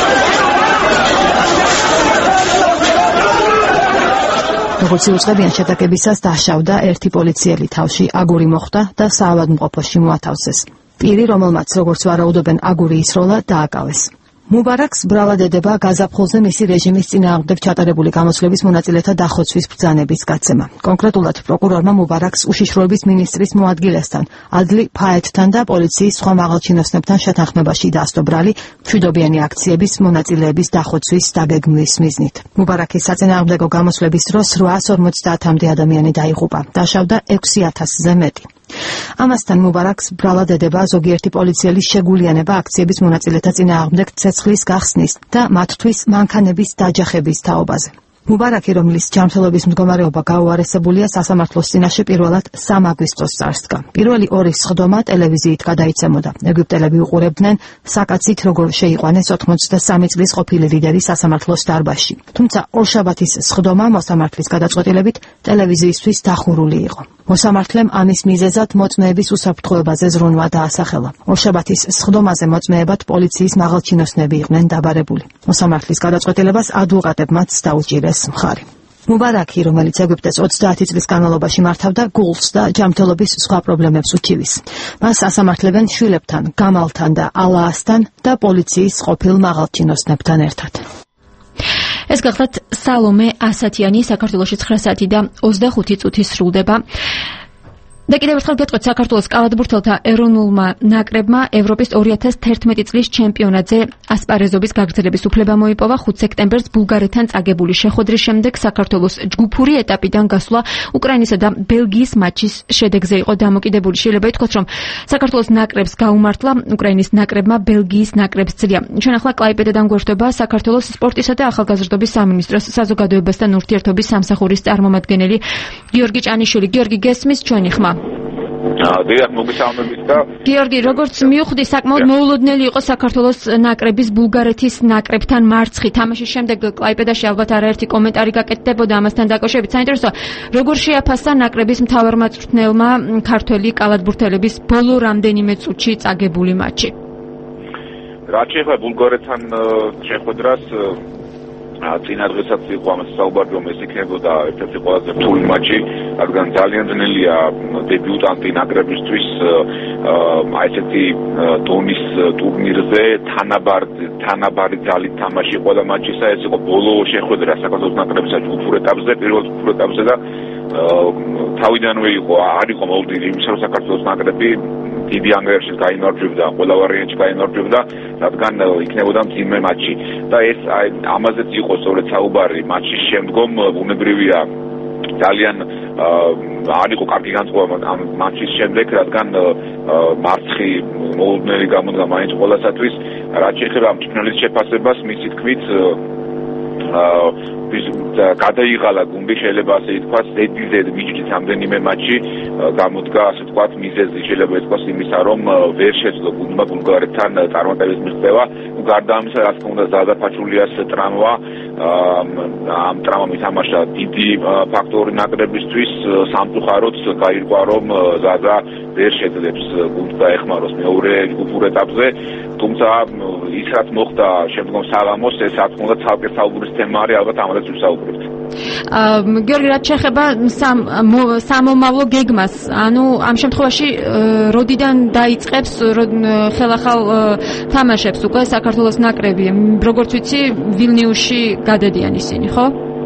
როგორც იუწყებიან შეტაკებისას დაშავდა ერთი პოლიციელი, თავში აგური მოხვდა და საავადმყოფოში მოათავსეს. პირი, რომელმაც როგორც ვარაუდობენ აგური ისროლა, დააკავეს. მუბარაქს ბრალადედება გაზაფხულზე მისი რეჟიმის წინააღმდეგ ჩატარებული გამოსვლების მონაწილეთა დახოცვის ბრძანების გაცემა. კონკრეტულად პროკურორმა მუბარაქს უშიშროების მინისტრის მოადგილესთან, ადლი ფაეთთან და პოლიციის სხვა მაღალჩინოსნებთან შეთანხმებაში დასდო ბრალი მშვიდობიანი აქციების მონაწილეების დახოცვის დაგეგმვის მიზნით. მუბარაქის საწინააღმდეგო გამოსვლების დროს 850-მდე ადამიანი დაიღუპა, დაშავდა 6000-ზე მეტი. ამასთან მუბარაქს ბრალადედება ზოგიერთი პოლიციელის შეგულიანება აქციების მონაწილეთა წინააღმდეგ ცეცხლის გახსნის და მათთვის მანქანების დაჯახების თაობაზე. მუბარაკი, რომლის ჯანმრთელობის მდგომარეობა გაუარესებულია, სასამართლოს წინაშე პირველად 3 აგვისტოს წარსდგა. პირველი 2 სხდომა ტელევიზიით გადაიცემოდა. ეგვიპტელები უყურებდნენ საკაცით, როგორ შეიყვანეს 83 წლის ყოფილი ლიდერი სასამართლოს დარბაზში. თუმცა ორშაბათის სხდომა მოსამართლის გადაწყვეტილებით ტელევიზიისთვის დახურული იყო. მოსამართლემ ამის მიზეზად მოწმეების უსაფრთხოებაზე ზრუნვა დაასახელა. ორშაბათის სხდომაზე მოწმეებად პოლიციის მაღალჩინოსნები იყვნენ დაბარებული. მოსამართლის გადაწყვეტილებას ადვოკატებმაც დაუჭირეს მხარი. მუბარაკი, რომელიც ეგვიპტეს 30 წლის განმავლობაში მართავდა, გულს და ჯანმრთელობის სხვა პრობლემებს უჩივის. მას ასამართლებენ შვილებთან, გამალთან და ალაასთან და პოლიციის ყოფილ მაღალჩინოსნებთან ერთად. ეს გახლავთ სალომე ასათიანი, საქართველოში 9 საათი და 25 წუთი სრულდება. და კიდევ ერთხელ გეტყვით, საქართველოს კალათბურთელთა ეროვნულმა ნაკრებმა ევროპის 2011 წლის ჩემპიონატზე ასპარეზობის გაგრძელების უფლება მოიპოვა. 5 სექტემბერს ბულგარეთთან წაგებული შეხვედრის შემდეგ საქართველოს ჯგუფური ეტაპიდან გასვლა უკრაინისა და ბელგიის მატჩის შედეგზე იყო დამოკიდებული. შეიძლება ითქვას, რომ საქართველოს ნაკრებს გაუმართლა უკრაინის ნაკრებმა ბელგიის ნაკრებს ძლია. ჩვენ ახლა კლაიპედიდან გვერდება საქართველოს სპორტისა და ახალგაზრდობის სამინისტროს საზოგადოებასთან ურთიერთობის სამსახურის წარმომადგენელი გიორგი ჭანიშვილი. გიორგი, გესმის ჩვენი ხმა? დიახ, მოგესალმებით და გიორგი, როგორც მივხვდი, საკმაოდ მოულოდნელი იყო საქართველოს ნაკრების ბულგარეთის ნაკრებთან მარცხი. თამაშის შემდეგ კლაიპედაში ალბათ არაერთი კომენტარი გაკეთდებოდა ამასთან დაკავშირებით. საინტერესოა, როგორ შეაფასა ნაკრების მთავარმა მწვრთნელმა ქართველი კალათბურთელების ბოლო რამდენიმე წუთში წაგებული მატჩი? რაც შეეხება ბულგარეთთან შეხვედრას, წინა დღესაც იყო ამას საუბარი, რომ ეს იქნებოდა ერთ-ერთი ყველაზე რთული მატჩი, რადგან ძალიან ძნელია დებიუტანტი ნაკრებისთვის ესეთი დონის ტურნირზე თანაბარი ძალით თამაში ყველა მატჩისა. ეს იყო ბოლო შეხვედრა საქართველოს ნაკრებისა ჯგუფურ ეტაპზე, პირველ ჯგუფურ ეტაპზე და თავიდანვე არ იყო მოლოდინი იმისა, რომ საქართველოს ნაკრები დიდი ანგარიშით გაიმარჯვებდა, ყველა ვარიანტში გაიმარჯვებდა, რადგან იქნებოდა მძიმე მატჩი. და ეს ამაზეც იყო სწორედ საუბარი მატჩის შემდგომ. ბუნებრივია ძალიან არ იყო კარგი განწყობა ამ მატჩის შემდეგ, რადგან მარცხი მოულოდნელი გამოდგა მაინც ყველასათვის. რაც შეეხება მწვრთნელის შეფასებას, მისი თქმით გადაიღალა გუნდი, შეიძლება ასე ითქვას, ზედიზედ მიჯით რამდენიმე მატჩი გამოდგა, ასე ვთქვათ, მიზეზი შეიძლება ითქვას იმისა, რომ ვერ შეძლო გუნდმა ბულგარეთთან წარმატების მიღწევა. გარდა ამისა, რაც თქმა უნდა, ზაზა ფაჩულიას ტრამვა, ამ ტრამვამ ითამაშა დიდი ფაქტორი ნაკრებისთვის. სამწუხაროდ გაირკვა, რომ ზაზა ვერ შეძლებს გუნდს დაეხმაროს მეორე ჯგუფურ ეტაპზე. თუმცა ის რაც მოხდა შემდგომ საღამოს, ეს რა თქმა უნდა ცალკე საუბრის თემა არის, ალბათ ამაზე ვისაუბრებთ. გიორგი, რაც შეეხება სამომავლო გეგმას, ანუ ამ შემთხვევაში როდიდან დაიწყებს ხელახალ თამაშებს უკვე საქართველოს ნაკრები? როგორც ვიცი, ვილნიუსში გადადიან ისინი, ხო?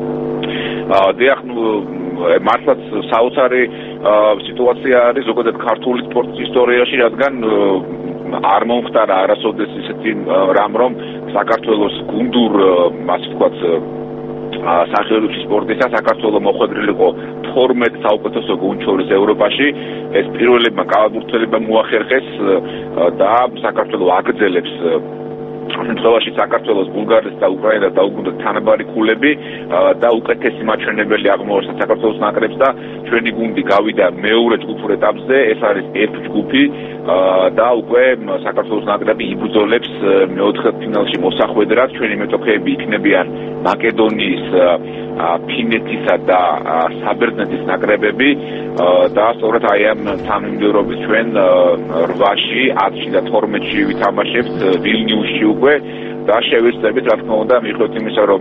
დიახ, მართლაც საოცარი სიტუაცია არის ზოგადად ქართული სპორტის ისტორიაში, რადგან არ მომხდარა არასოდეს ისეთი რამ, რომ საქართველოს გუნდურ, ასე ვთქვათ, სახელმწიფო სპორტისა საქართველოს მოხვედრილიყო 12 საუკეთესო გუნდ შორის ევროპაში. ეს პირველებმა კალათბურთელებმა მოახერხეს და საქართველოს აგრძელებს შემთხვევაში საქართველოს, ბულგარეთის და უკრაინას დაუბრუნდა თანაბარი ქულები და უკეთესი მაჩვენებელი აღმოაჩნდა საქართველოს ნაკრებს და ჩვენი გუნდი გავიდა მეორე ჯგუფურ ეტაპზე. ეს არის F ჯგუფი და უკვე საქართველოს ნაკრები იბრძოლებს მეოთხედფინალში მოსახვედრად. ჩვენი მეტოქეები იქნებიან მაკედონიის, ფინეთისა და საბერძნეთის ნაკრებები და სწორედ აი ამ თანმიმდევრობით ჩვენ 8-ში, 10-ში და 12-ში ვითამაშებთ ვილნიუსში უკვე და შევეცდებით, რა თქმა უნდა, მიუხედავად იმისა, რომ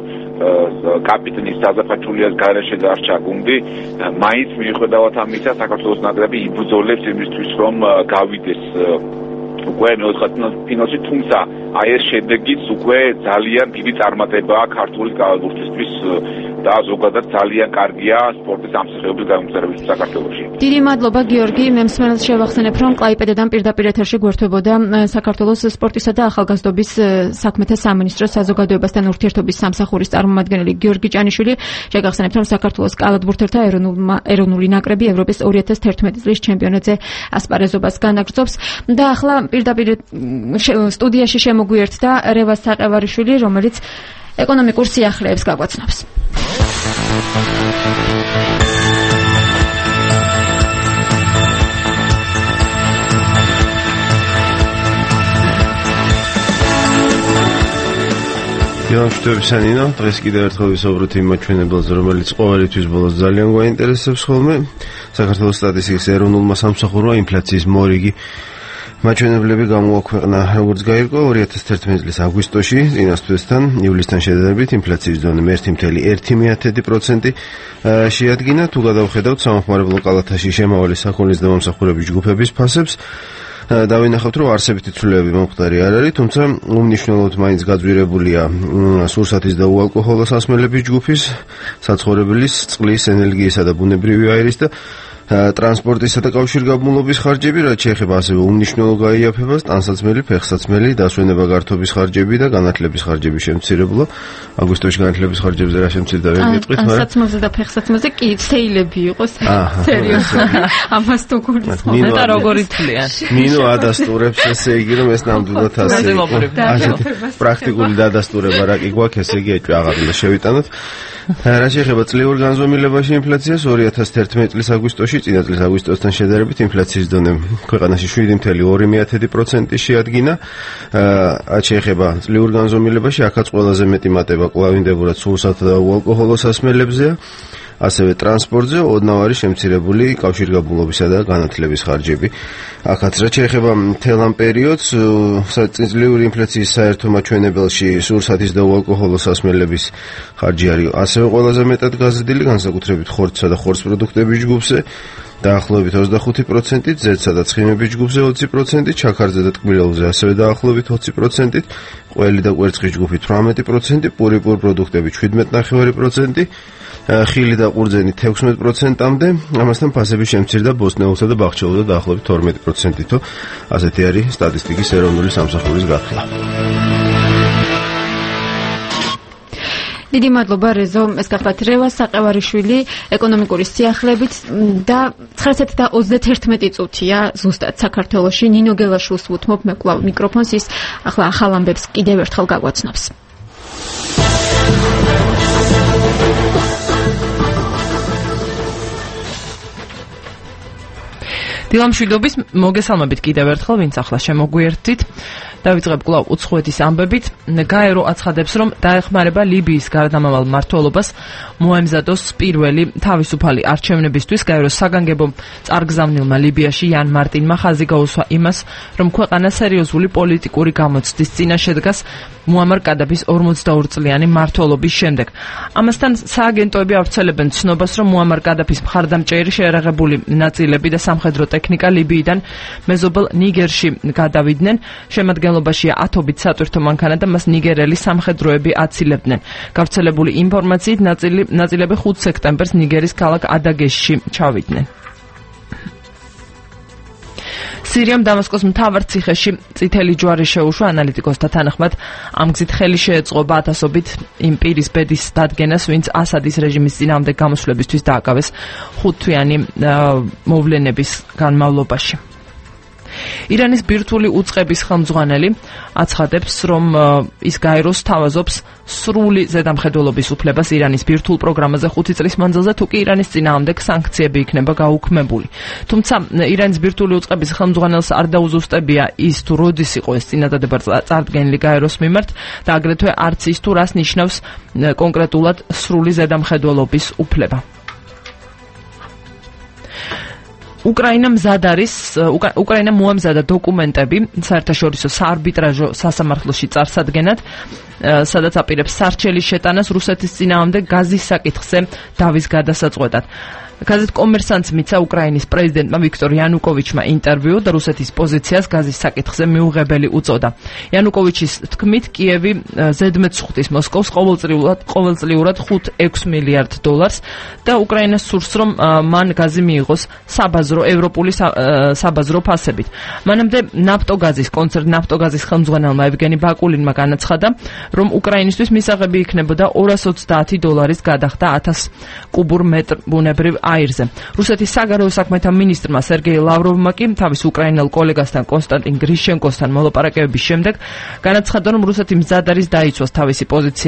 კაპიტნის ზაზა ფაჩულიას გარეშე დარჩა გუნდი, მაინც მიუხედავად ამისა საქართველოს ნაკრები იბრძოლებს იმისთვის, რომ გავიდეს უკვე მეოთხედფინალში, თუმცა აი ეს შედეგიც უკვე ძალიან დიდი წარმატებაა ქართული კალათბურთისთვის და ზოგადად ძალიან კარგია სპორტის ამსახურების გამომწერებისთვის საქართველოში. დიდი მადლობა, გიორგი. მე მსმენელს შევახსენებ, რომ კლაიპედიდან პირდაპირ ეთერში გვერდებოდა საქართველოს სპორტისა და ახალგაზრდობის საქმეთა სამინისტროს საზოგადოებასთან ურთიერთობის სამსახურის წარმომადგენელი გიორგი ჭანიშვილი. შეგახსენებთ, რომ საქართველოს კალათბურთელთა ეროვნული ნაკრები ევროპის 2011 წლის ჩემპიონატზე ასპარეზობას განაგრძობს და ახლა პირდაპირ სტუდიაში შემოგვიერთდა რევას საყევარიშვილი, რომელიც ეკონომიკურ სიახლეებს გაგვაცნობს. დილამშვიდობისა ნინო, დღეს კიდევ ერთხელ ვისაუბროთ იმ მაჩვენებელზე, რომელიც ყოველთვის ბოლოს ძალიან გვაინტერესებს ხოლმე. საქართველოს სტატისტიკის ეროვნულმა სამსახურმა ინფლაციის მორიგი მაჩვენებლები გამოაქვეყნა, როგორც გაირკვა 2011 წლის აგვისტოში, წინასწრებთან, ივლისთან შედარებით ინფლაციის დონე 1.1% შეადგინა. თუ გადავხედავთ სამხმარებლო კალათაში შემავალი საქონლის და მომსახურების ჯგუფების ფასებს, დავინახავთ, რომ არსებითი ცვლილებები მომხდარი არ არის, თუმცა უმნიშვნელოდ მაინც გაძვირებულია სურსათის და უალკოჰოლო სასმელების ჯგუფის, საცხოვრებელის, წყლის, ენერგიისა და ბუნებრივი აირის და ტრანსპორტისა და კავშირგაბმულობის ხარჯები, რაც შეეხება ასევე უმნიშვნელო გაიაფებას, ტანსაცმელი, ფეხსაცმელი, დასვენება გართობის ხარჯები და განათლების ხარჯების შემცირებულა. აგვისტოში განათლების ხარჯებზე რა შემცირდა ვერ გეტყვით, მაგრამ ტანსაცმელზე და ფეხსაცმელზე კი ცეილები იყოს, სერიოზულად. ამას თუ გულისხმობ და როგორი თვლიან. მინო ადასტურებს, ესე იგი, რომ ეს ნამდვილად ასე იყო. პრაქტიკული დადასტურება რა კი გვაქვს, ესე იგი, ეჭვი აღარ უნდა შევიტანოთ. რა შეეხება წლიურ განზომილებაში ინფლაციას 2011 წლის აგვისტოში, წინა წლის აგვისტოსთან შედარებით ინფლაციის დონე ქვეყანაში 7.2% შეადგინა. რაც შეეხება წლიურ განზომილებაში, აქაც ყველაზე მეტი მატება კლავინდებურად სურსათა და უალკოჰოლო სასმელებზეა. ასევე ტრანსპორტზე ოდნავ არის შემცირებული კავშირგაბმულობისა და განათლების ხარჯები. აქაც რაც შეეხება მთელ ამ პერიოდს, წლიური ინფლაციის საერთო მაჩვენებელში სურსათის და უალკოჰოლო სასმელების ხარჯი არის ასევე ყველაზე მეტად გაზრდილი, განსაკუთრებით ხორცსა და ხორცს პროდუქტების ჯგუფზე დაახლოებით 25%, ზეთსა და ცხიმების ჯგუფზე 20%, ჩაქარზე და ტკბილელზე ასევე დაახლოებით 20%, ყველი და კვერცხის ჯგუფი 18%, პურიპურ პროდუქტები 17.5%, ხილი და ყურძენი 16%-მდე, ამასთან ფასები შემცირდა ბოსტნეულსა და ბახჩეულზე დაახლოებით 12%-ით. ასეთი არის სტატისტიკის ეროვნული სამსახურის გათვლა. დიდი მადლობა რეზო, ეს გახლავთ რევა საყევარიშვილი ეკონომიკური სიახლეებით და 9:21 წუთია ზუსტად საქართველოში. ნინო გელაშვილს ვუთმობ მე კვლავ მიკროფონს, ის ახლა ახალ ამბებს კიდევ ერთხელ გაგვაცნობს. დილამშვიდობის მოგესალმებით კიდევ ერთხელ, ვინც ახლა შემოგვიერთდით. დავიწყებ კვლავ უცხოეთის ამბებით. გაერო აცხადებს, რომ დაეხმარება ლიბიის გარდამავალ მმართველობას მოემზადოს პირველი თავისუფალი არჩევნებისთვის. გაეროს საგანგებო წარგზავნილმა ლიბიაში იან მარტინმა ხაზი გაუსვა იმას, რომ ქვეყანა სერიოზული პოლიტიკური გამოცდის წინაშე დგას მუამარ კადაფის 42 წლიანი მმართველობის შემდეგ. ამასთან სააგენტოები ავრცელებენ ცნობას, რომ მუამარ კადაფის მხარდამჭერი შეერაღებული ნაწილები და სამხედრო ტექნიკა ლიბიიდან მეზობელ ნიგერში გადავიდნენ. შემადგენლობაშია ათობით სატვირთო მანქანა და მას ნიგერელი სამხედროები აცილებდნენ. გავრცელებული ინფორმაციით ნაწილები 5 სექტემბერს ნიგერის ქალაქ ადაგეში ჩავიდნენ. სირიამ დამასკოს მთავარ ციხეში წითელი ჯვარი შეუშვა. ანალიტიკოსთა თანახმად ამ გზით ხელი შეეწყობა ათასობით იმ პირის ბედის დადგენას, ვინც ასადის რეჟიმის წინააღმდეგ გამოსვლებისთვის დააკავეს 5 თვიანი მოვლენების განმავლობაში. ირანის ბირთვული უწყების ხელმძღვანელი აცხადებს, რომ ის გაეროს თავაზობს სრული ზედამხედველობის უფლებას ირანის ბირთვულ პროგრამაზე 5 წლის მანძილზე, თუ კი ირანის წინააღმდეგ სანქციები იქნება გაუქმებული. თუმცა ირანის ბირთვული უწყების ხელმძღვანელს არ დაუზუსტებია ის, თუ როდის იყო ეს წინადადება წარდგენილი გაეროს მიმართ და აგრეთვე არც ის, თუ რას ნიშნავს კონკრეტულად სრული ზედამხედველობის უფლება. უკრაინა მოამზადა დოკუმენტები საერთაშორისო საარბიტრაჟო სასამართლოში წარსადგენად, სადაც აპირებს სარჩელის შეტანას რუსეთის წინააღმდეგ გაზის საკითხზე დავის გადასაწყვეტად. გაზეთ კომერსანტს მიცა უკრაინის პრეზიდენტმა ვიქტორ იანუკოვიჩმა ინტერვიუ და რუსეთის პოზიციას გაზის საკითხზე მიუღებელი უწოდა. იანუკოვიჩის თქმით, კიევი ზედმეტ სხდის მოსკოვს ყოველწლიურად 5-6 მილიარდ დოლარს და უკრაინას სურს, რომ მან გაზი მიიღოს ევროპული საბაზრო ფასებით. მანამდე ნაფტოგაზის ხელმძღვანელმა ევგენი ბაკულინმა განაცხადა, რომ უკრაინისთვის მისაღები იქნებოდა $230 გადახდა 1000 კუბურ მეტრ ბუნებრივ აირზე. რუსეთის საგარეო საქმეთა მინისტრმა სერგეი ლავროვმა კი თავის უკრაინელ კოლეგასთან კონსტანტინ გრიშჩენკოსთან მოლაპარაკებების შემდეგ განაცხადა, რომ რუსეთი მზად არის დაიცვას თავისი პოზიცია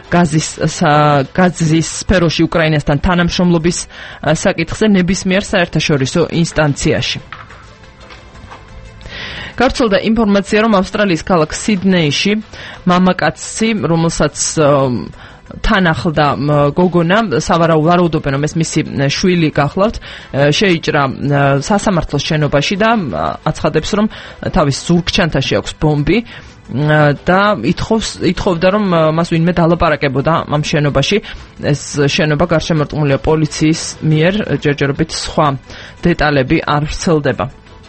გაზის სფეროში უკრაინასთან თანამშრომლობის საკითხზე ნებისმიერ საერთაშორისო ინსტანციაში. გავრცელდა ინფორმაცია, რომ ავსტრალიის ქალაქ სიდნეიში მამაკაცი, რომელსაც თან ახლდა გოგონა, სავარაუდობენ, რომ ეს მისი შვილი გახლავთ, შეიჭრა სასამართლოს შენობაში და აცხადებს, რომ თავის ზურგჩანთაში აქვს ბომბი და ითხოვდა, რომ მას ვინმე დალაპარაკებოდა ამ შენობაში. ეს შენობა გარშემორტყმულია პოლიციის მიერ, ჯერჯერობით სხვა დეტალები არ ვრცელდება.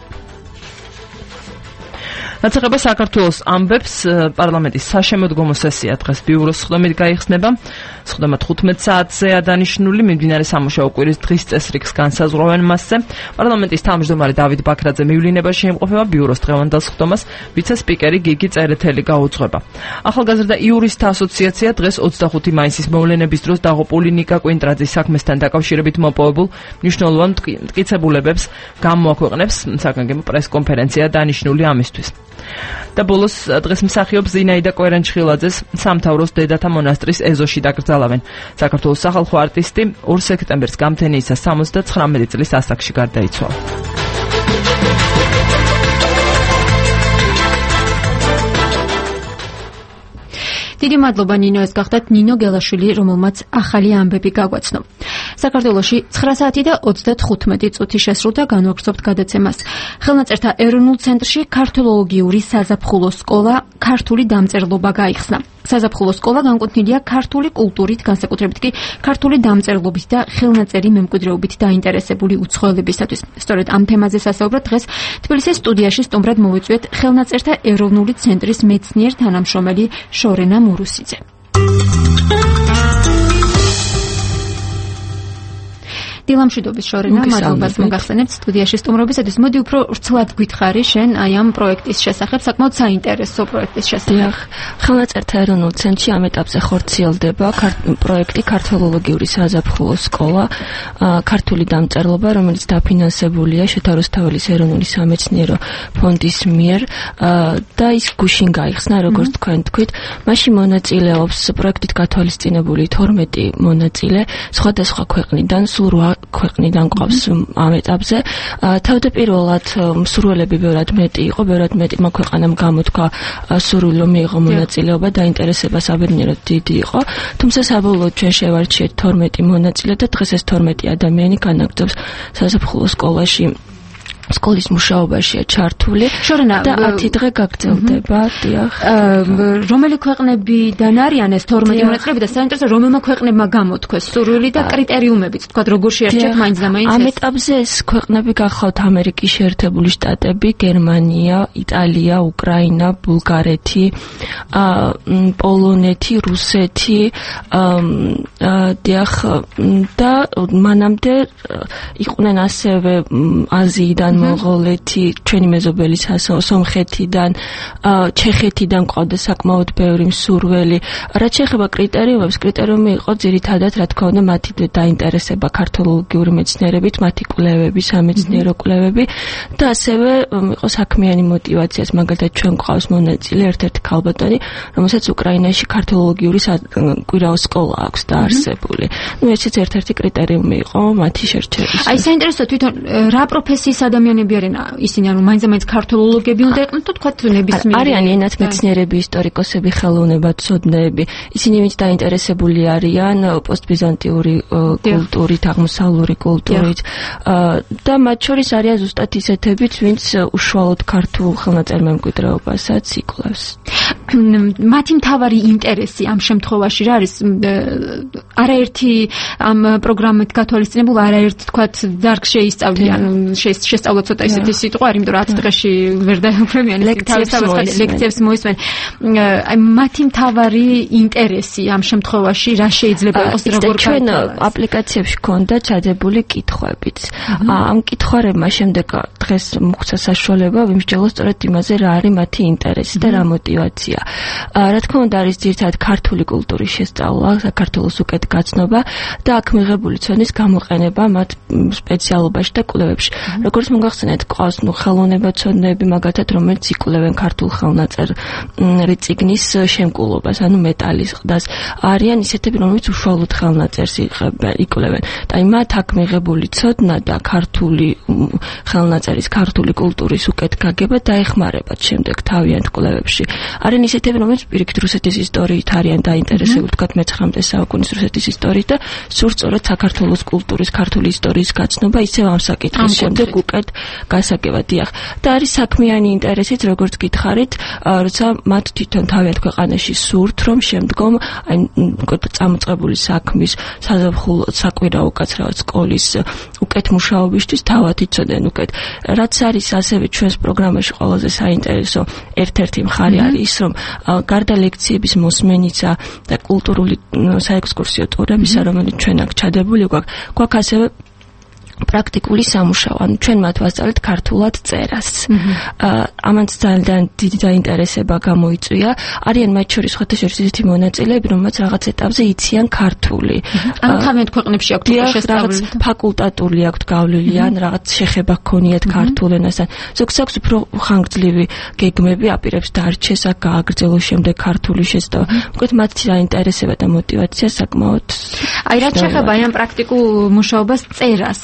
ნაცეყება საქართველოს ამბებს, პარლამენტის საშემოდგომო სესია დღეს ბიუროს სხდომით გაიხსნება. სხდომა 15 საათზე დანიშნული, მიმდინარე სამუშაო კვირის დღის წესრიგს განსაზღვრავენ მასზე. პარლამენტის თავმჯდომარე დავით ბაქრაძე მივლინებაში იმყოფება ბიუროს დღევანდელ სხდომას, ვიცე-სპიკერი გიგი წერეთელი გაუძღვება. ახალგაზრდა იურისტთა ასოციაცია დღეს 25 მაისის მოვლენების დროს დაღუპული ნიკა კვინტრაძის საქმესთან დაკავშირებით მოპოვებულ მნიშვნელოვან მტკიცებულებებს გამოაქვეყნებს. საგანგებო პრესკონფერენცია დანიშნული ამისთვის. და ბოლოს დღეს მსახიობ ზინაიდა კვერანჩხილაძეს სამთავროს დედათა მონასტრის ეზოში დაკრძალავენ. საქართველოს სახალხო არტისტი 2 სექტემბერს გამთენიისა 79 წლის ასაკში გარდაიცვალა. დიდი მადლობა ნინო, ეს გახდათ ნინო გელაშვილი, რომელმაც ახალი ამბები გაგვაცნო. საქართველოში 9 საათი და 35 წუთი შესრულდა, განვაგრძობთ გადაცემას. ხელნაწერთა ეროვნულ ცენტრში ქართოლოგიური საზაფხულო სკოლა ქართული დამწერლობა გაიხსნა. საზაფხულო სკოლა განკუთვნილია ქართული კულტურით, განსაკუთრებით კი ქართული დამწერლობით და ხელნაწერი მემკვიდრეობით დაინტერესებული უცხოელებისათვის. სწორედ ამ თემაზე სასაუბრად დღეს თბილისის სტუდიაში სტუმრად მოვიწვიეთ ხელნაწერთა ეროვნული ცენტრის მეცნიერ თანამშრომელი შორენა მურუსიძე. დილამშვიდობის შორენა, მადლობას მოგახსენებთ სტუდიაში სტუმრობისათვის. მოდი უფრო ვრცლად გითხარი შენ აი ამ პროექტის შესახებ, საკმაოდ საინტერესო პროექტის შესახებ. ხელნაწერთა ეროვნულ ცენტრში ამ ეტაპზე ხორციელდება პროექტი ქართოლოგიური საზაფხულო სკოლა, ქართული დამწერლობა, რომელიც დაფინანსებულია შოთა რუსთაველის ეროვნული სამეცნიერო ფონდის მიერ და ის გუშინ გაიხსნა, როგორც თქვენ თქვით. მასში მონაწილეობს პროექტით გათვალისწინებული 12 მონაწილე სხვადასხვა ქვეყნიდან, სულ 8 ქვეყნიდან ყავს ამ ეტაპზე. თავდაპირველად მსურველები ბევრად მეტი იყო, ბევრად მეტმა ქვეყანამ გამოთქვა სურვილი, რომ მიიღო მონაწილეობა, დაინტერესება საბედნიეროდ დიდი იყო. თუმცა საბოლოოდ ჩვენ შევარჩიეთ 12 მონაწილე და დღეს ეს 12 ადამიანი განაგრძობს საზაფხულო სკოლაში. სკოლის მუშაობაშია ჩართული და 10 დღე გაგრძელდება. რომელი ქვეყნებიდან არიან ეს 12 მონაწილეები და საინტერესო რომელმა ქვეყნებმა გამოთქვეს სურვილი და კრიტერიუმებიც, თქვა როგორ შეერჩიათ მაინც და მაინც. ამ ეტაპზე ეს ქვეყნები გახლავთ ამერიკის შეერთებული შტატები, გერმანია, იტალია, უკრაინა, ბულგარეთი, პოლონეთი, რუსეთი, და მანამდე იყვნენ ასევე აზიიდან, მონღოლეთი, ჩვენი მეზობელი სომხეთიდან, ჩეხეთიდან ყავდა საკმაოდ ბევრი მსურველი. რაც შეეხება კრიტერიუმებს, კრიტერიუმი იყო ძირითადად, რა თქმა უნდა, მათი დაინტერესება ქართოლოგიური მეცნიერებით, მათი კვლევები, სამეცნიერო კვლევები და ასევე იყო საქმიანი მოტივაციაც, მაგალითად ჩვენ გვყავს მონაწილე ერთ-ერთი ქალბატონი, რომელსაც უკრაინაში ქართოლოგიური კვირაო სკოლა აქვს დაარსებული. ესეც ერთ-ერთი კრიტერიუმი იყო მათი შერჩევის. აი საინტერესო თვითონ რა პროფესიის ადამიანები არიან ისინი, ანუ მაინც ქართოლოგები უნდა იყვნენ, თქვა ნებისმიერი. არიან ენათმეცნიერები, ისტორიკოსები, ხელოვნებათმცოდნეები. ისინი ვინც დაინტერესებული არიან პოსტბიზანტიური კულტურით, აღმოსავლური კულტურით და მათ შორის არიან ზუსტად ისეთებიც, ვინც უშუალოდ ქართულ ხელნაწერ მემკვიდრეობასაც იკვლევს. მათი მთავარი ინტერესი ამ შემთხვევაში რა არის? არაერთი ამ პროგრამით გათვალისწინებულ, არაერთი თქვა დარგს შეისწავლიან, შესწავლა ცოტა ისეთი სიტყვა არის, იმიტომ რომ 10 დღეში ვერ დაეუფლებიან ლექციებს მოისმენ. აი მათი მთავარი ინტერესი ამ შემთხვევაში რა შეიძლება იყოს, როგორ ჩვენ აპლიკაციებში ქონდა ჩადებული კითხვებიც. ამ კითხვარებმა შემდეგ დღეს მოგცა საშუალება ვიმსჯელოს სწორედ იმაზე, რა არის მათი ინტერესი და რა მოტივაცია რა თქმა უნდა არის ძირითადად ქართული კულტურის შესწავლა, საქართველოს უკეთ გაცნობა და აქ მიღებული ცოდნის გამოყენება მათ სპეციალობაში და კვლევებში. როგორც მოგახსენეთ, ყავს ხელოვნებაცოდნეები მაგათად, რომელიც იკვლევენ ქართულ ხელნაწერ წიგნის შემკულობას, ანუ მეტალის ყდას. არიან ისეთები, რომლებიც უშუალოდ ხელნაწერს იკვლევენ. და მათ აქ მიღებული ცოდნა და ქართული ხელნაწერის, ქართული კულტურის უკეთ გაგება დაეხმარებათ შემდეგ თავიანთ კვლევებში. არიან ისეთები, რომლებიც პირიქით რუსეთის ისტორიით არიან დაინტერესებული, თქვათ მე-19 საუკუნის რუსეთის ისტორიით და სურთ სწორედ საქართველოს კულტურის, ქართული ისტორიის გაცნობა ისევ ამ საკითხის შემდეგ უკეთ გასაგება. დიახ. და არის საქმიანი ინტერესით, როგორც გითხარით, როცა მათ თვითონ თავიანთ ქვეყანაში სურთ, რომ შემდგომ აი წამოწყებული საქმის, საზაფხულო, საკვირაო უკაცრავად სკოლის უკეთ მუშაობისთვის თავად იცოდნენ უკეთ. რაც არის ასევე ჩვენს პროგრამაში ყველაზე საინტერესო ერთ-ერთი მხარე არის ის, რომ გარდა ლექციების მოსმენისა და კულტურული საექსკურსიო ტურებისა, რომელიც ჩვენ აქ ჩადებული გვაქვს ასევე პრაქტიკული სამუშაო. ანუ ჩვენ მათ ვასწავლეთ ქართულად წერას. ამან ძალიან დიდი დაინტერესება გამოიწვია. არიან მათ შორის სხვადასხვა ისეთი მონაწილეები, რომელთაც რაღაც ეტაპზე იციან ქართული. ანუ თავიანთ ქვეყნებში აქვთ შესწავლილი. ფაკულტატური აქვთ გავლილი, ან რაღაც შეხება ქონიათ ქართულ ენასთან. ზოგს აქვს უფრო ხანგრძლივი გეგმები, აპირებს დარჩეს, აქ გააგრძელოს შემდეგ ქართული შესწავლა. მოკლედ მათი დაინტერესება და мотиваცია საკმაოდ. აი რაც შეხება ამ პრაქტიკულ მუშაობას წერას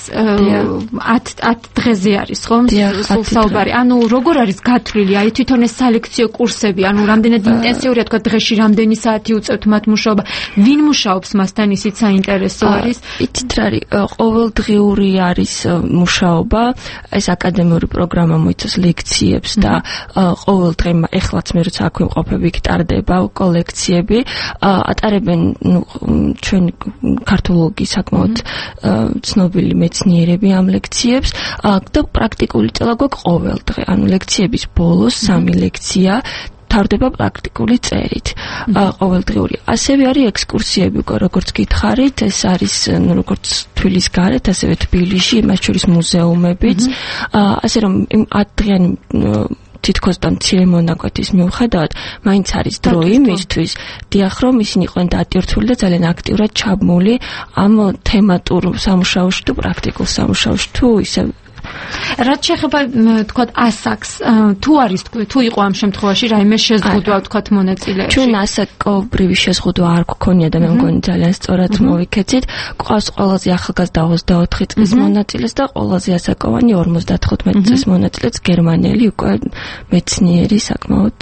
10 დღეზე არის ხომ სულ საუბარი. ანუ როგორ არის გათვლილი აი თვითონ ეს სალექციო კურსები, ანუ რამდენად ინტენსიურია თქვა დღეში რამდენი საათი უწევთ მათ მუშაობა, ვინ მუშაობს მასთან, ისიც საინტერესო არის. იცით რა არის, ყოველდღიური არის მუშაობა, ეს აკადემიური პროგრამა მოიცავს ლექციებს და ყოველდღე ეხლაც მე როცა აქ ვიმყოფები, იქ ტარდება კოლექციები, ატარებენ ჩვენ ქართოლოგიის საკმაოდ ცნობილი მეცნიერები ამ ლექციებს და პრაქტიკული წელა გვაქვს ყოველდღე. ანუ ლექციების ბოლოს 3 ლექცია თავდება პრაქტიკული წერით. ყოველდღიური. ასევე არის ექსკურსიები, როგორც გითხარით, ეს არის როგორც თბილის გარეთ, ასევე თბილისში, მათ შორის მუზეუმებიც. ასე რომ 10 დღიანი თითქოს და მცირე მონაკვეთის მიუხედავად, მაინც არის დრო იმისთვის, დიახ, რომ ისინი იყვნენ დატვირთული და ძალიან აქტიურად ჩაბმული ამ თემატურ სამუშაოში თუ პრაქტიკულ სამუშაოში თუ ისე რაც შეხება თქვათ ასაკს, თუ არის თუ იყო ამ შემთხვევაში რაიმე შეზღუდვა თქვათ მონაწილეებში? ჩვენ ასაკობრივი შეზღუდვა არ გქონია და მე მგონი ძალიან სწორად მოვიქეცით. გვყავს ყველაზე ახალგაზრდა 24 წლის მონაწილეს და ყველაზე ასაკოვანი 55 წლის მონაწილეც გერმანელი უკვე მეცნიერი საკმაოდ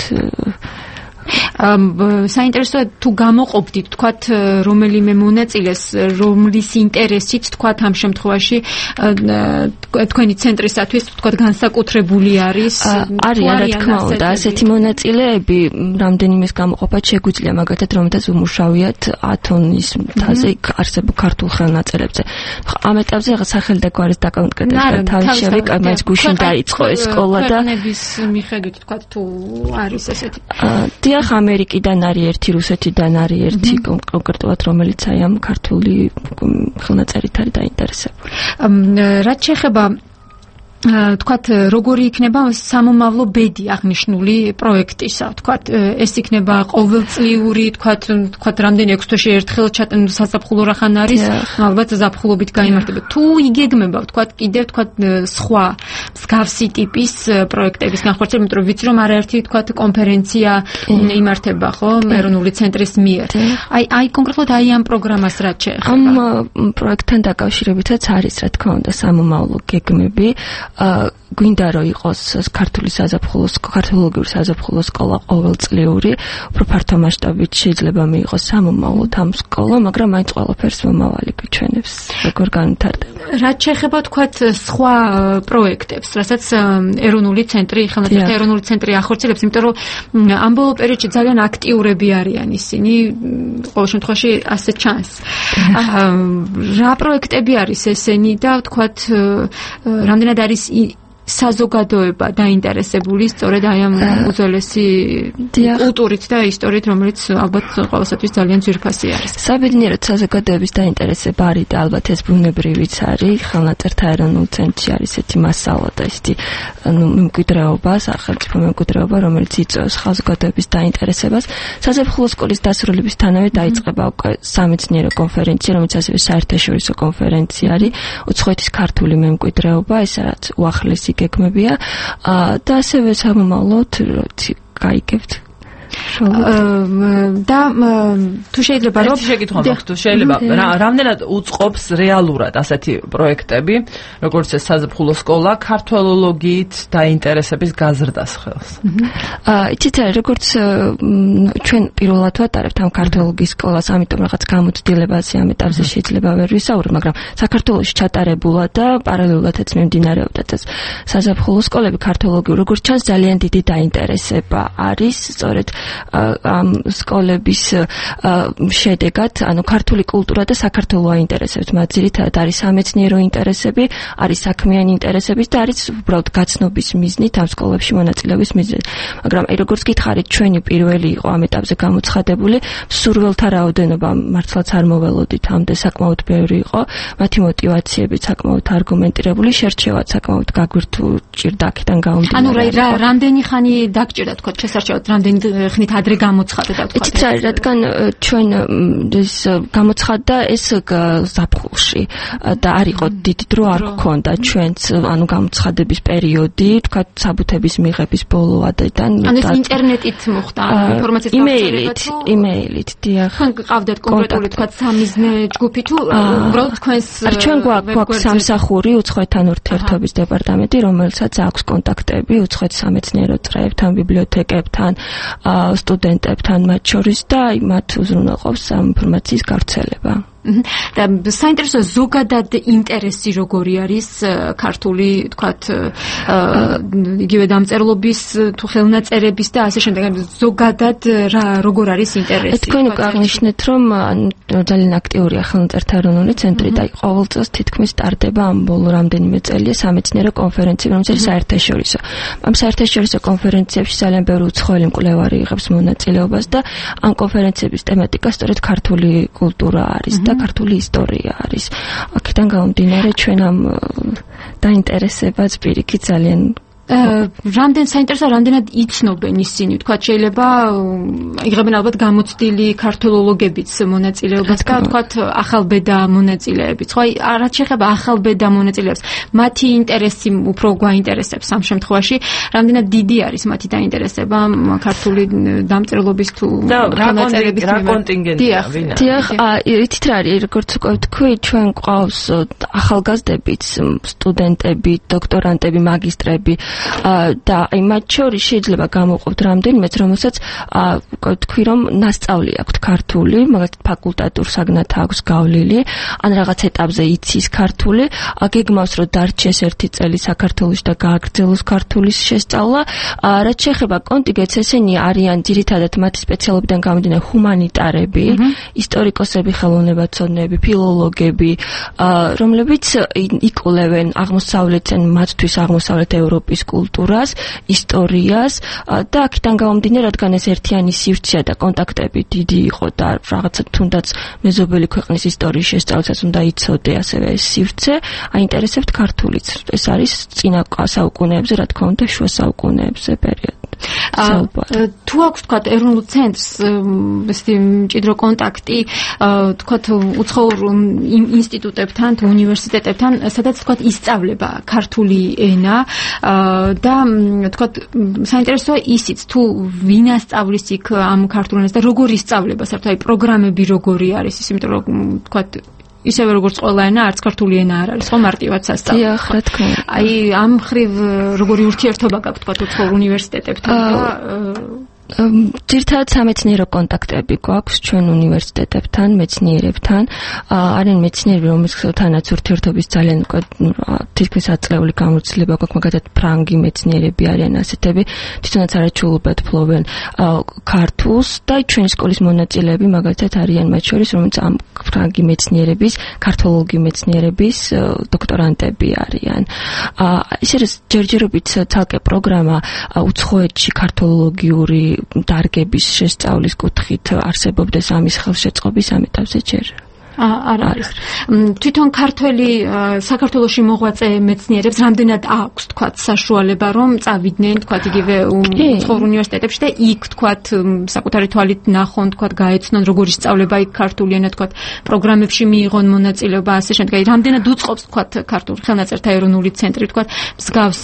საინტერესოა თუ გამოყოფდით თქვათ რომელიმე მონაწილეს, რომლის ინტერესით თქვათ ამ შემთხვევაში თქვენი ცენტრისათვის თქვათ განსაკუთრებული არის. არის რა თქმა უნდა, ასეთი მონაწილეები რამდენიმეს გამოყოფად შეგვიძლია, მაგათად რომელთაც უმუშავიათ ათონის მთაზე არსებულ ქართულ ხელნაწერებზე. ამ ეტაპზე რაღაც სახელი და გვარის დაკონკრეტება თავისშევი კამეც გუშინ დაიწყო ეს სკოლა და ქვეყნების მიხედვით თქვათ თუ არის ესეთი. დიახ, ამერიკიდან არის ერთი, რუსეთიდან არის ერთი კონკრეტულად, რომელიც აი ამ ქართული ხელნაწერით არის დაინტერესებული. რაც შეხება თქვათ როგორი იქნება სამომავლო ბედი აღნიშნული პროექტისა, თქვათ ეს იქნება ყოველწლიური, თქვათ რამდენი 6 თვეში ერთხელ საზაფხულო რახან არის, ალბათ ზაფხულობით გაიმართება. თუ იგეგმება, თქვათ კიდევ თქვათ სხვა მსგავსი ტიპის პროექტების განხორციელება, იმიტომ რომ ვიცი რომ არაერთი თქვათ კონფერენცია იმართება, ხო, ეროვნული ცენტრის მიერ. აი კონკრეტულად აი ამ პროგრამას რაც შეეხება. ამ პროექტთან დაკავშირებითაც არის რა თქმა უნდა სამომავლო გეგმები. გვინდა რომ იყოს ქართოლოგიური საზაფხულო სკოლა ყოველწლიური, უფრო ფართო მასშტაბით შეიძლება მიიღოს სამომავლოდ ამ სკოლა, მაგრამ მაინც ყველაფერს მომავალი გვიჩვენებს, როგორ განვითარდება. რაც შეეხება თქვათ სხვა პროექტებს, რასაც ეროვნული ცენტრი, ხელნაწერთა ეროვნული ცენტრი ახორციელებს, იმიტომ რომ ამ ბოლო პერიოდში ძალიან აქტიურები არიან ისინი, ყოველ შემთხვევაში ასე ჩანს. რა პროექტები არის ესენი და თქვათ რამდენად არის საზოგადოება დაინტერესებული სწორედ აი ამ უძველესი კულტურით და ისტორიით, რომელიც ალბათ ყოველსათვის ძალიან ძვირფასი არის. საბედნიეროდ საზოგადოების დაინტერესება არის და ალბათ ეს ბუნებრივიც არის. ხელნაწერთა ეროვნულ ცენტრში არის ესეთი მასალა და ესეთი მემკვიდრეობა, სახელმწიფო მემკვიდრეობა, რომელიც იწვევს საზოგადოების დაინტერესებას. საზაფხულო სკოლის დასრულებისთანავე დაიწყება უკვე სამეცნიერო კონფერენცია, რომელიც ასევე საერთაშორისო კონფერენცია არის. უცხოეთის ქართული მემკვიდრეობა, ეს რაც უახლესი გეგმებია და ასევე სამომავლოდ გაიგებთ და თუ შეიძლება რომ შეგითხრა თუ შეიძლება რამდენად უწყობს რეალურად ასეთი პროექტები როგორც ეს საზაფხულო სკოლა ქართველოლოგიით დაინტერესების გაზრდას ხელს იცით როგორც ჩვენ პირველად ვატარებთ ამ ქართველოლოგიის სკოლას ამიტომ რაღაც გამოცდილებაზე ამ ეტაპზე შეიძლება ვერ ვისაუბროთ მაგრამ საქართველოში ჩატარებულა და პარალელურადაც მიმდინარეობდა ეს საზაფხულო სკოლები ქართველოლოგიურ როგორც ჩანს ძალიან დიდი დაინტერესება არის სწორედ ამ სკოლების შედეგად, ანუ ქართული კულტურა და საქართველო აინტერესებს, მათ ძირითადად არის სამეცნიერო ინტერესები, არის საქმიანი ინტერესები და არის უბრალოდ გაცნობის მიზნით ამ სკოლებში მონაწილეობის მიზნით. მაგრამ აი როგორც გითხარით, ჩვენი პირველი იყო ამ ეტაპზე გამოცხადებული, მსურველთა რაოდენობა მართლაც არ მოველოდით, ამდე საკმაოდ ბევრი იყო, მათი мотиваციები საკმაოდ არგუმენტირებული, შერჩევაც საკმაოდ გაგვირთუჭირდა აქედან გამომდინარე. ანუ რამდენი ხანი დაგჭირდა თქო, შესარჩევად რამდენი ხნით ადრე გამოცხადდა თქვა. იცით რა, რადგან ჩვენ ეს გამოცხადდა ეს ზაფხულში და არ იყო დიდი დრო არ გქონდა ჩვენც ანუ გამოცხადების პერიოდი, თქვა საბუთების მიღების ბოლო ადრიდან. ანუ ეს ინტერნეტით მოხდა ინფორმაციის გავრცელება. იმეილით, დიახ. ხან გყავდათ კონკრეტული თქვა სამიზნე ჯგუფი თუ უბრალოდ თქვენს ჩვენ გვაქვს სამსახური უცხოეთთან ურთიერთობის დეპარტამენტი, რომელსაც აქვს კონტაქტები უცხოეთის სამეცნიერო წრეებთან, ბიბლიოთეკებთან, სტუდენტებთან მათ შორის და მათ უზრუნველყოფს ამ ინფორმაციის გავრცელება. და საინტერესო ზოგადად ინტერესი როგორი არის ქართული თქვათ იგივე დამწერლობის თუ ხელნაწერების და ასე შემდეგ ზოგადად როგორ არის ინტერესი თქვენ უკვე აღნიშნეთ რომ ძალიან აქტიურია ხელნაწერთა ეროვნული ცენტრი და ყოველ წელს თითქმის სტარტდება ამ ბოლო რამდენიმე წელია სამეცნიერო კონფერენცია რომელიც საერთაშორისო ამ საერთაშორისო კონფერენციებში ძალიან ბევრი უცხოელი მკვლევარი იღებს მონაწილეობას და ამ კონფერენციების თემატიკა სწორედ ქართული კულტურა არის და ქართული ისტორია არის. აქედან გამომდინარე ჩვენ ამ დაინტერესებას პირიქით ძალიან რამდენ საინტერესო რამდენად იცნობენ ისინი თქვა შეიძლება იღებენ ალბათ გამოცდილი ქართველოლოგებიც მონაწილეობას და თქვა ახალბედა მონაწილეებიც ხო აი რაც შეეხება ახალბედა მონაწილეებს მათი ინტერესი უფრო გვაინტერესებს ამ შემთხვევაში რამდენად დიდი არის მათი დაინტერესება ქართული დამწერლობის თუ მონაწილეების რა კონტინგენტია დიახ იცით რა არის როგორც უკვე თქვი ჩვენ ყავს ახალგაზრდებიც სტუდენტები დოქტორანტები მაგისტრები და აი მათ შორის შეიძლება გამოვყოთ რამდენიმეც რომელსაც თქვი რომ ნასწავლი აქვს ქართული მაგალითად ფაკულტატურ საგნად აქვს გავლილი ან რაღაც ეტაპზე იცის ქართული გეგმავს რომ დარჩეს ერთი წელი საქართველოში და გააგრძელოს ქართულის შესწავლა რაც შეეხება კონტინგენტს ესენი არიან ძირითადად მათი სპეციალობიდან გამომდინარე ჰუმანიტარები ისტორიკოსები ხელოვნებაცოდნეები ფილოლოგები რომლებიც იკვლევენ აღმოსავლეთიდან მათთვის აღმოსავლეთ ევროპის კულტურას, ისტორიას და აქედან გამომდინარე, რადგან ეს ერთიანი სივრცეა და კონტაქტები დიდი იყო და რაღაცა თუნდაც მეზობელი ქვეყნის ისტორიის შესწავლასაც უნდა იცოდე ასევე ეს სივრცე, აინტერესებთ ქართულიც. ეს არის წინა საუკუნეებზე, რა თქმა უნდა, შუა საუკუნეებზე პერიოდი. თუ აქვს თქვა ეროვნულ ცენტრს ესეთი მჭიდრო კონტაქტი თქვა უცხოურ ინსტიტუტებთან თუ უნივერსიტეტებთან სადაც თქვა ისწავლება ქართული ენა და თქვა საინტერესოა ისიც თუ ვინ ასწავლის იქ ამ ქართულ ენას და როგორ ისწავლება საერთოდ აი პროგრამები როგორი არის ის იმიტომ რომ თქვა ისევე როგორც ყველა ენა არც ქართული ენა არ არის ხო მარტივად სასწავლო დიახ რა თქმა უნდა აი ამ ხრივ როგორი ურთიერთობა გაქვთ თქვა უცხოურ უნივერსიტეტებთან და ძირითადად სამეცნიერო კონტაქტები გვაქვს ჩვენ უნივერსიტეტებთან, მეცნიერებთან. არიან მეცნიერები, რომელთანაც ურთიერთობის ძალიან თითქმის აწლეული გამოცდილება გვაქვს, მაგალითად ფრანგი მეცნიერები არიან ასეთები, თვითონაც არაჩვეულებად ფლობენ ქართულს და ჩვენი სკოლის მონაწილეები მაგალითად არიან მათ შორის, რომელიც ამ ფრანგი მეცნიერების, ქართოლოგიური მეცნიერების დოქტორანტები არიან. ისე რომ ჯერჯერობით ცალკე პროგრამა უცხოეთში ქართოლოგიური დარგების შესწავლის კუთხით არსებობდეს ამის ხელშეწყობის ამ ეტაპზე ჯერ არ არის. თვითონ ქართველი საქართველოში მოღვაწე მეცნიერებს რამდენად აქვს თქვათ საშუალება რომ წავიდნენ თქვათ იგივე უცხოურ უნივერსიტეტებში და იქ თქვათ საკუთარი თვალით ნახონ თქვათ გაეცნონ როგორი სწავლება იქ ქართული ენა თქვათ პროგრამებში მიიღონ მონაწილეობა ასე შემდეგ. რამდენად უწყობს თქვათ ქართული ხელნაწერთა ეროვნული ცენტრი თქვათ მსგავს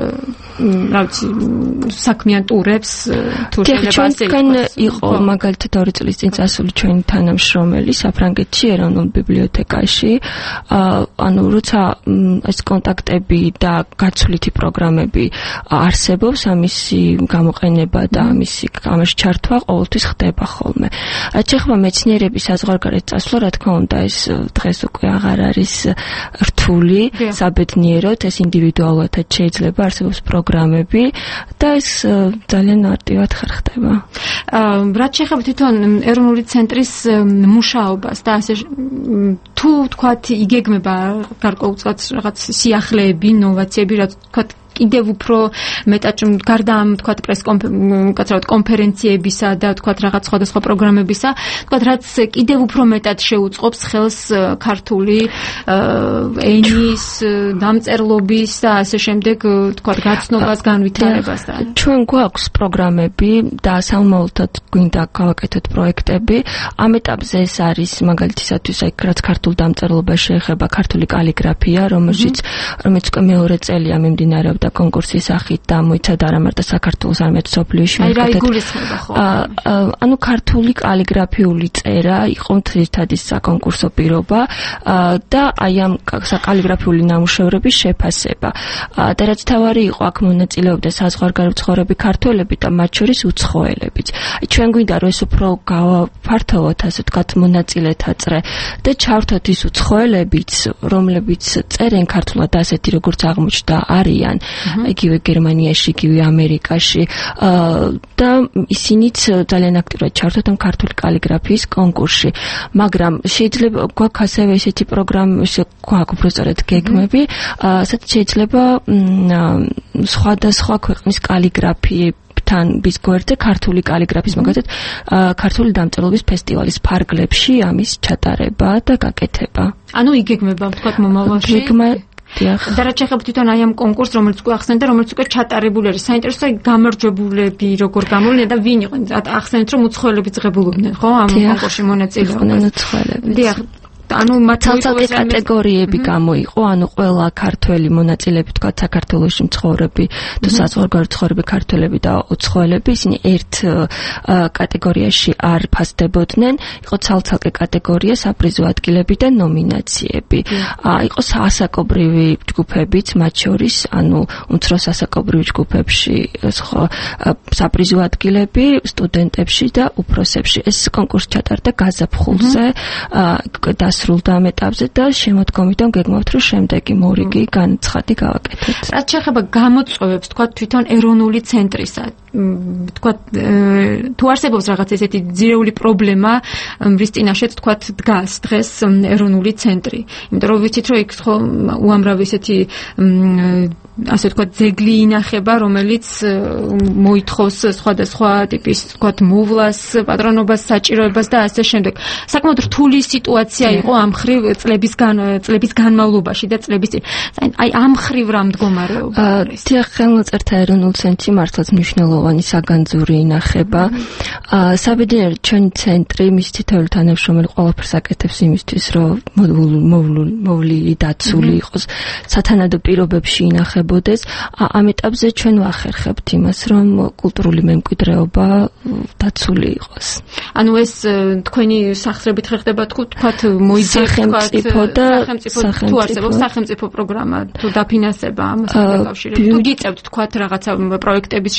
რა ვიცი საქმიან ტურებს თუ შეიძლება ასე იყო მაგალითად 2 წლის წინ წასული ჩვენი თანამშრომელი საფრანგეთში ეროვნულ ბიბლიოთეკაში ანუ როცა ეს კონტაქტები და გაცვლითი პროგრამები არსებობს ამისი გამოყენება და ამაში ჩართვა ყოველთვის ხდება ხოლმე. ეხლა მეცნიერების საზღვარგარეთ წასვლა რა თქმა უნდა ეს დღეს უკვე აღარ არის რთული საბედნიეროდ ეს ინდივიდუალურად შეიძლება არსებობს პროგრამები და ეს ძალიან არტივად ხდება. რაც შეეხება თვითონ ეროვნული ცენტრის მუშაობას და ასე თუ თქვათ იგეგმება გარკვეულწილად რაღაც სიახლეები, ინოვაციები, რაც თქვათ კიდევ უფრო მეტად გარდა ამ თქვათ კონფერენციებისა და თქვათ რაღაც სხვადასხვა პროგრამებისა, თქვათ რაც კიდევ უფრო მეტად შეუწყობს ხელს ქართული ენის დამწერლობის და ასე შემდეგ თქვათ გაცნობას, განვითარებას და ჩვენ გვაქვს პროგრამები და სამომავლოდ გვინდა გავაკეთოთ პროექტები. ამ ეტაპზე ეს არის მაგალითისათვის აი რაც ქართულ დამწერლობას შეეხება ქართული კალიგრაფია, რომელიც უკვე მეორე წელია მიმდინარეობს და კონკურსის სახით და მოიცადა არა მარტო საქართველოს, არამედ სოფლიოში. ანუ ქართული კალიგრაფიული წერა იყო თითქოს საკონკურსო პირობა და აი ამ საკალიგრაფიული ნამუშევრების შეფასება. და რაც თავარი იყო, აქ მონაწილეობდა საზღვარგარეთ მცხოვრები ქართველები და მათ შორის უცხოელებიც. ჩვენ გვინდა რომ ეს უფრო გავაფართოვოთ, ასე ვთქვათ, მონაწილეთა წრე და ჩავთოთ ის უცხოელებიც, რომლებიც წერენ ქართულად ასეთი როგორც აღმოჩნდა არიან. იგივე გერმანიაში, იგივე ამერიკაში და ისინიც ძალიან აქტიურად ჩართვათ ამ ქართული კალიგრაფიის კონკურსში. მაგრამ შეიძლება გვაქვს ასევე ესეთი პროგრამები, გვაქვს უბრალოდ გეგმები, სადაც შეიძლება სხვადასხვა ქვეყნის კალიგრაფიებთან ბიზგვერდზე ქართული კალიგრაფიის მაგალითად ქართული დამწერლობის ფესტივალის ფარგლებში ამის ჩატარება და გაკეთება. ანუ იგეგმება თქვათ მომავალში. და რაც შეეხება თვითონ აი ამ კონკურსს, რომელიც უკვე ახსენეთ და რომელიც უკვე ჩატარებული არის, საინტერესოა გამარჯვებულები როგორ გამოვლინდნენ და ვინ იყვნენ? ახსენეთ რომ უცხოელები ძღებულობდნენ, ხო, ამ კონკურსში მონაწილეობას. დიახ. ანუ მათალცალკე კატეგორიები გამოიყო, ანუ ყველა ქართველი მონაწილეები, თქვა საქართველოში მცხოვრები თუ საზღვარგარეთ მცხოვრები ქართველები და უცხოელები, ისინი ერთ კატეგორიაში არ ფასდებოდნენ, იყო ცალცალკე კატეგორია, საპრიზო ადგილები და ნომინაციები. იყო ასაკობრივი ჯგუფებიც, მათ შორის, ანუ უმცროს ასაკობრივ ჯგუფებში საპრიზო ადგილები, სტუდენტებში და უფროსებში. ეს კონკურსი ჩატარდა გაზაფხულზე, სრულდა ამ ეტაპზე და შემოდგომიდან გეგმავთ რომ შემდეგი მორიგი განცხადი გავაკეთოთ. რაც შეეხება გამოწვევებს, თქვა თვითონ ეროვნული ცენტრისა, თქვა თუ არსებობს რაღაც ესეთი ძირეული პრობლემა, რის წინაშეც თქვა დგას დღეს ეროვნული ცენტრი. იმიტომ რომ ვიცით რომ იქ ხო უამრავი ესეთი ასე თქვა ძეგლი ინახება, რომელიც მოითხოვს სხვადასხვა ტიპის თქვა მოვლას, პატრონობას, საჭიროებას და ასე შემდეგ. საკმაოდ რთული სიტუაცია იყო ამ ხრივ წლების განმავლობაში და წლების წინ. აი ამ ხრივ რა მდგომარეობა არის? ხელნაწერთა ეროვნულ ცენტრში მართლაც მნიშვნელოვანი საგანძური ინახება. საბედნიეროდ ჩვენი ცენტრი მის თითოეული თანამშრომელი ყველაფერს აკეთებს იმისთვის, რომ მოვლილი დაცული იყოს, სათანადო პირობებში ინახებოდეს. ამ ეტაპზე ჩვენ ვახერხებთ იმას, რომ კულტურული მემკვიდრეობა დაცული იყოს. ანუ ეს თქვენი სახსრებით ხერხდება თქვათ სახელმწიფო და თუ არსებობს სახელმწიფო პროგრამა თუ დაფინანსება ამასთან დაკავშირებით თუ გიწევთ თქვათ რაღაცა პროექტების შექმნა და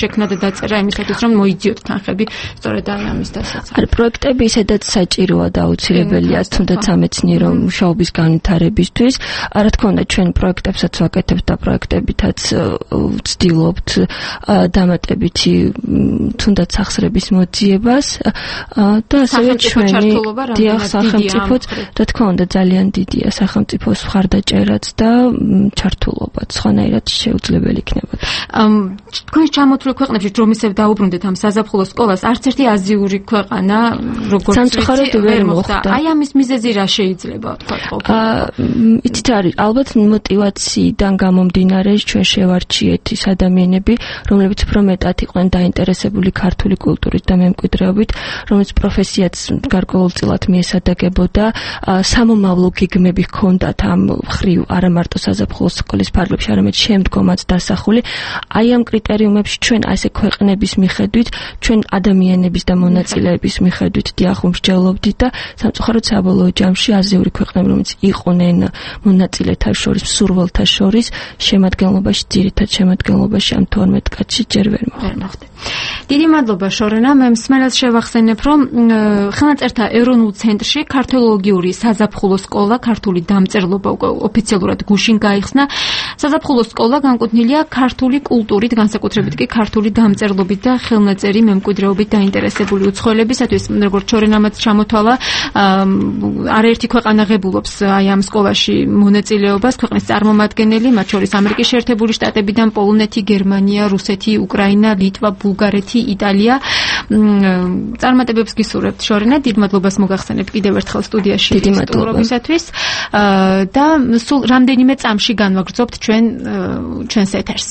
გადაწერა იმისათვის რომ მოიძიოთ თანხები სწორედ აი ამის დასაცავად. არ პროექტები ისედაც საჭიროა და აუცილებელია თუნდაც სამეცნიერო მუშაობის განვითარებისთვის. რა თქმა უნდა ჩვენ პროექტებსაც ვაკეთებთ და პროექტებითაც ვცდილობთ დამატებითი თუნდაც სახსრების მოძიებას და ასევე ჩვენი სახელმწიფოც რა თქმა უნდა ძალიან დიდია სახელმწიფოს მხარდაჭერაც და ჩართულობაც სხვანაირად შეუძლებელი იქნებოდა. თქვენ ჩამოთვლილ ქვეყნებში რომისებ დაუბრუნდეთ ამ საზაფხულო სკოლას არც ერთი აზიური ქვეყანა როგორც სამწუხაროდ ვერ მოხდა. აი ამის მიზეზი რა შეიძლება ვთქვათ ყოფილი? იცით არის ალბათ мотиваციიდან გამომდინარე ჩვენ შევარჩიეთ ის ადამიანები რომლებიც უფრო მეტად იყვნენ დაინტერესებული ქართული კულტურით და მემკვიდრეობით რომელიც პროფესიაც გარკვეულწილად მიესადაგებოდა სამომავლო გეგმები ჰქონდათ ამ ხრივ არა მარტო საზაფხულო სკოლის ფარგლებში არამედ შემდგომაც დასახული აი ამ კრიტერიუმებში ჩვენ ასე ქვეყნების მიხედვით ჩვენ ადამიანების და მონაწილეების მიხედვით დიახ ვმსჯელობდით და სამწუხაროდ საბოლოო ჯამში აზიური ქვეყნები რომელიც იყვნენ მონაწილეთა შორის მსურველთა შორის შემადგენლობაში ძირითად შემადგენლობაში ამ 12 კაცში ჯერ ვერ მოხვდა. დიდი მადლობა შორენა მე მსმენელს შევახსენებ რომ ხელნაწერთა ეროვნულ ცენტრში ქართოლოგიური საზაფხულო სკოლა ქართული დამწერლობა უკვე ოფიციალურად გუშინ გაიხსნა. საზაფხულო სკოლა განკუთვნილია ქართული კულტურით, განსაკუთრებით კი ქართული დამწერლობით და ხელნაწერი მემკვიდრეობით დაინტერესებული უცხოელებისათვის, როგორც შორენამაც ჩამოთვალა, არაერთი ქვეყანა ღებულობს აი ამ სკოლაში მონაწილეობას, ქვეყნის წარმომადგენელი, მათ შორის ამერიკის შეერთებული შტატებიდან პოლონეთი, გერმანია, რუსეთი, უკრაინა, ლიტვა, ბულგარეთი, იტალია. წარმატებებს გისურვებთ შორენა, დიდ მადლობას მოგახსენებ კიდევ ერთხელ სტუდიაში სტუმრობისათვის და სულ რამდენიმე წამში განვაგრძობთ ჩვენს ეთერს.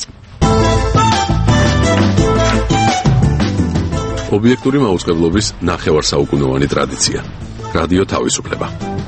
ობიექტური მაუწყებლობის ნახევარსაუკუნოვანი ტრადიცია. რადიო თავისუფლება.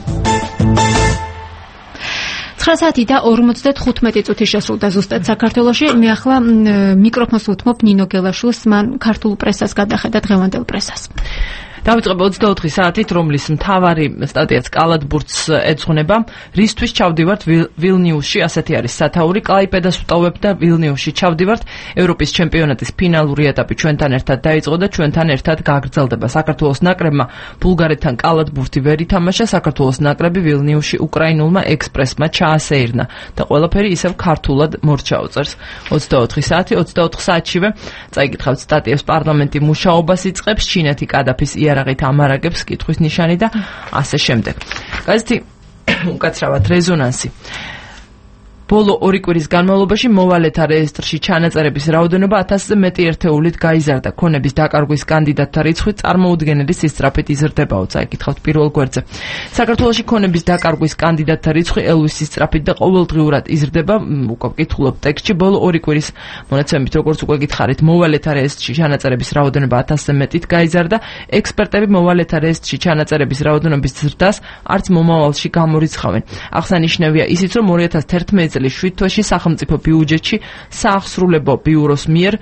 9 საათი და 55 წუთი შესრულდა ზუსტად საქართველოში. მე ახლა მიკროფონს უთმობ ნინო გელაშვილს, მან ქართულ პრესას გადახედა დღევანდელ პრესას. დავიწყებ 24 საათით, რომლის მთავარი სტატიაც კალათბურთს ეძღვნება. რისთვის ჩავდივართ ვილნიუსში, ასეთი არის სათაური. კლაიპედას ვტოვებ და ვილნიუსში ჩავდივართ. ევროპის ჩემპიონატის ფინალური ეტაპი ჩვენთან ერთად დაიწყო და ჩვენთან ერთად გაგრძელდება. საქართველოს ნაკრებმა ბულგარეთთან კალათბურთი ვერ ითამაშა. საქართველოს ნაკრები ვილნიუსში უკრაინულმა ექსპრესმა ჩაასეირნა და ყველაფერი ისევ ქართულად მორჩაუწერს. 24 საათი, 24 საათშივე წაიკითხავთ სტატიებს პარლამენტი მუშაობას იწყებს, ჩინეთი კადაფის იარაღით ამარაგებს, კითხვის ნიშანი და ასე შემდეგ. გაზეთი უკაცრავად რეზონანსი. ბოლო 2 კვირის განმავლობაში მოვალეთა რეესტრში ჩანაწერების რაოდენობა 1000-ზე მეტი ერთეულით გაიზარდა. ქონების დაკარგვის კანდიდატთა რიცხვი წარმოუდგენელი სისწრაფით იზრდებაო, წაიკითხავთ პირველ გვერდზე. საქართველოში ქონების დაკარგვის კანდიდატთა რიცხვი ელვის სისწრაფით და ყოველდღიურად იზრდება. უკვე ვკითხულობ ტექსტში, ბოლო 2 კვირის მონაცემებით, როგორც უკვე გითხარით, მოვალეთა რეესტრში ჩანაწერების რაოდენობა 1000-ზე მეტით გაიზარდა. ექსპერტები მოვალეთა რეესტრში ჩანაწერების რაოდენობის ზრდას არც მომავალში გამორიცხავენ. აღსანიშნავია ისიც, რომ 2011 წლის 7 თვეში სახელმწიფო ბიუჯეტში საახსრულებო ბიუროს მიერ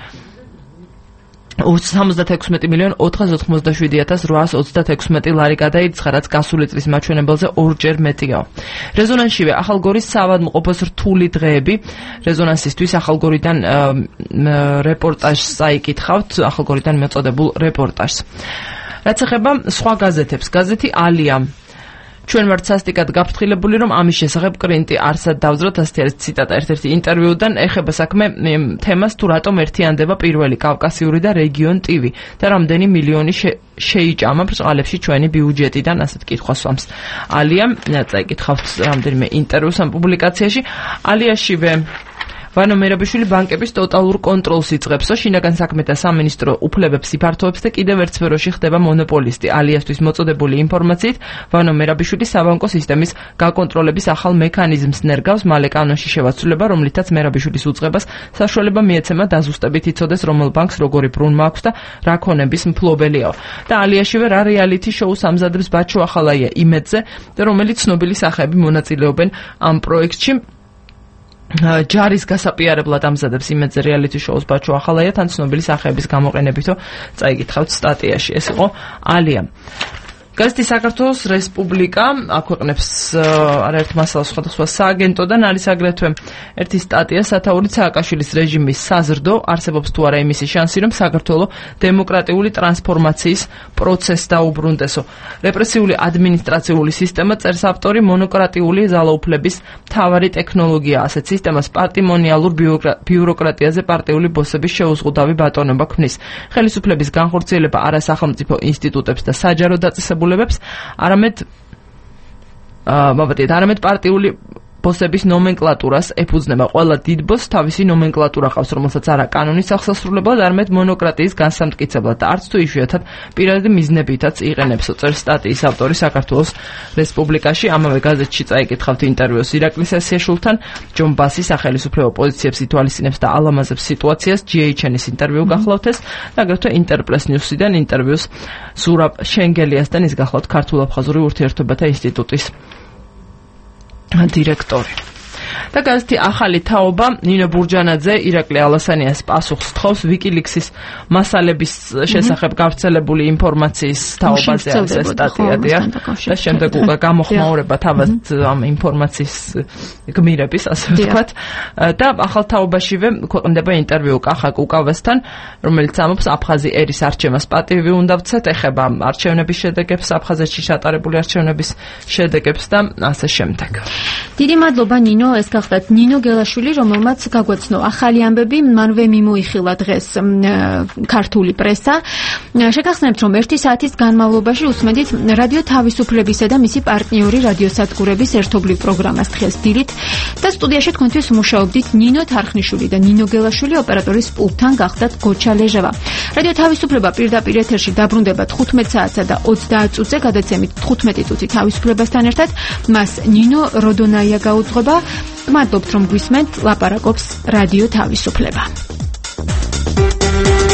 76.487.826 ლარი გადაირიცხა, რაც გასული წლის მაჩვენებელზე 2-ჯერ მეტიაო. რეზონანსშივე ახალგორის საავადმყოფოს რთული დღეები. რეზონანსისთვის ახალგორიდან რეპორტაჟს წაიკითხავთ, ახალგორიდან მეწოდებულ რეპორტაჟს. რაც ეხება სხვა გაზეთებს, გაზეთი ალია. ჩვენ ვართ სასტიკად გაფრთხილებული, რომ ამის შესახებ კრინტი არსად დავძროთ, ასეთი არის ციტატა ერთ-ერთი ინტერვიუდან, ეხება საქმე თემას თუ რატომ ერთიანდება პირველი კავკასიური და რეგიონ ტივი და რამდენი მილიონი შეიჭამა ბრწყალებში ჩვენი ბიუჯეტიდან, ასეთ კითხვას სვამს ალია. წაიკითხავთ რამდენიმე ინტერვიუს ამ პუბლიკაციაში. ალიაშივე ვანო მერაბიშვილი ბანკების ტოტალურ კონტროლს იწყებსო, შინაგან საქმეთა სამინისტრო უფლებებს იფართოვებს და კიდევ ერთ სფეროში ხდება მონოპოლისტი. ალიასთვის მოწოდებული ინფორმაციით, ვანო მერაბიშვილი საბანკო სისტემის გაკონტროლების ახალ მექანიზმს ნერგავს, მალე კანონში შევაცვლება, რომლითაც მერაბიშვილის უწყებას საშუალება მიეცემა დაზუსტებით იცოდეს, რომელ ბანკს როგორი ბრუნვა აქვს და რა ქონების მფლობელიაო. და ალიაშივე რა რეალიტი შოუს ამზადებს ბაჩო ახალაია იმედზე, რომელიც ცნობილი სახეები მონაწილეობენ ამ პროექტში. ჯარის გასაპირებლად ამზადებს იმედზე რეალიტი შოუს ბაჩო ახალაია თან ცნობილი სახეების გამოყენებითო წაიკითხავთ სტატიაში. ეს იყო ალია. გაზეთი საქართველოს რესპუბლიკა აქვეყნებს არაერთ მასალას სხვადასხვა სააგენტოდან არის აგრეთვე ერთი სტატია სათაურით სააკაშვილის რეჟიმის საზრდო არსებობს თუ არა იმისი შანსი რომ საქართველო დემოკრატიული ტრანსფორმაციის პროცესს დაუბრუნდესო რეპრესიული ადმინისტრაციული სისტემა წერს ავტორი მონოკრატიული ძალაუფლების მთავარი ტექნოლოგია ასეთ სისტემას პარტიმონიალურ ბიუროკრატიაზე პარტიული ბოსების შეუზღუდავი ბატონობა ქმნის ხელისუფლების განხორციელება არა სახელმწიფო ინსტიტუტებს და საჯარო დაწესებულებებს არამედ პარტიული ბოსების ნომენკლატურას ეფუძნება ყველა დიდ ბოსს თავისი ნომენკლატურა ყავს რომელსაც არა კანონის აღსასრულებლად არამედ მონოკრატიის განსამტკიცებლად და არც თუ იშვიათად პირადი მიზნებითაც იყენებს წერს სტატიის ავტორი საქართველოს რესპუბლიკაში ამავე გაზეთში წაიკითხავთ ინტერვიუს ირაკლი სესიაშვილთან ჯონ ბასი სახელმწიფო ოპოზიციებს ითვალისწინებს და ალამაზებს სიტუაციას GHN-ის ინტერვიუ გახლავთ ეს და აგრეთვე ინტერპრეს ნიუსიდან ინტერვიუს ზურაბ შენგელიასთან ის გახლავთ ქართულ-აფხაზური ურთიერთობათა ინსტიტუტის დირექტორი. და გაზეთი ახალი თაობა ნინო ბურჯანაძე ირაკლი ალასანიას პასუხს თხოვს ვიკილიქსის მასალების შესახებ გავრცელებული ინფორმაციის თაობაზე არის ეს სტატია და შემდეგ უკვე გამოხმაურება თავად ამ ინფორმაციის გმირების ასე ვთქვათ და ახალ თაობაშივე ქვეყნდება ინტერვიუ კახა კუკავესთან რომელიც ამბობს აფხაზი ერის არჩევას პატივი უნდა ვცეთ ეხება არჩევნების შედეგებს აფხაზეთში ჩატარებული არჩევნების შედეგებს და ასე შემდეგ. დიდი მადლობა ნინო ეს გახდათ ნინო გელაშვილი რომელმაც გაგვაცნო ახალი ამბები მანვე მიმოიხილა დღეს ქართული პრესა შეგახსენებთ რომ 1 საათის განმავლობაში უსმენთ რადიო თავისუფლებისა და მისი პარტნიორი რადიოსადგურების ერთობლივ პროგრამას დღეს დილით და სტუდიაში თქვენთვის მუშაობდით ნინო თარხნიშვილი და ნინო გელაშვილი ოპერატორის პულტთან გახდათ გოჩა ლეჟავა რადიო თავისუფლება პირდაპირ ეთერში დაბრუნდება 15 საათსა და 30 წუთზე გადაცემით 15 წუთი თავისუფლებასთან ერთად მას ნინო როდონაია გაუძღვება მადლობთ რომ გვისმენთ ლაპარაკობს რადიო თავისუფლება.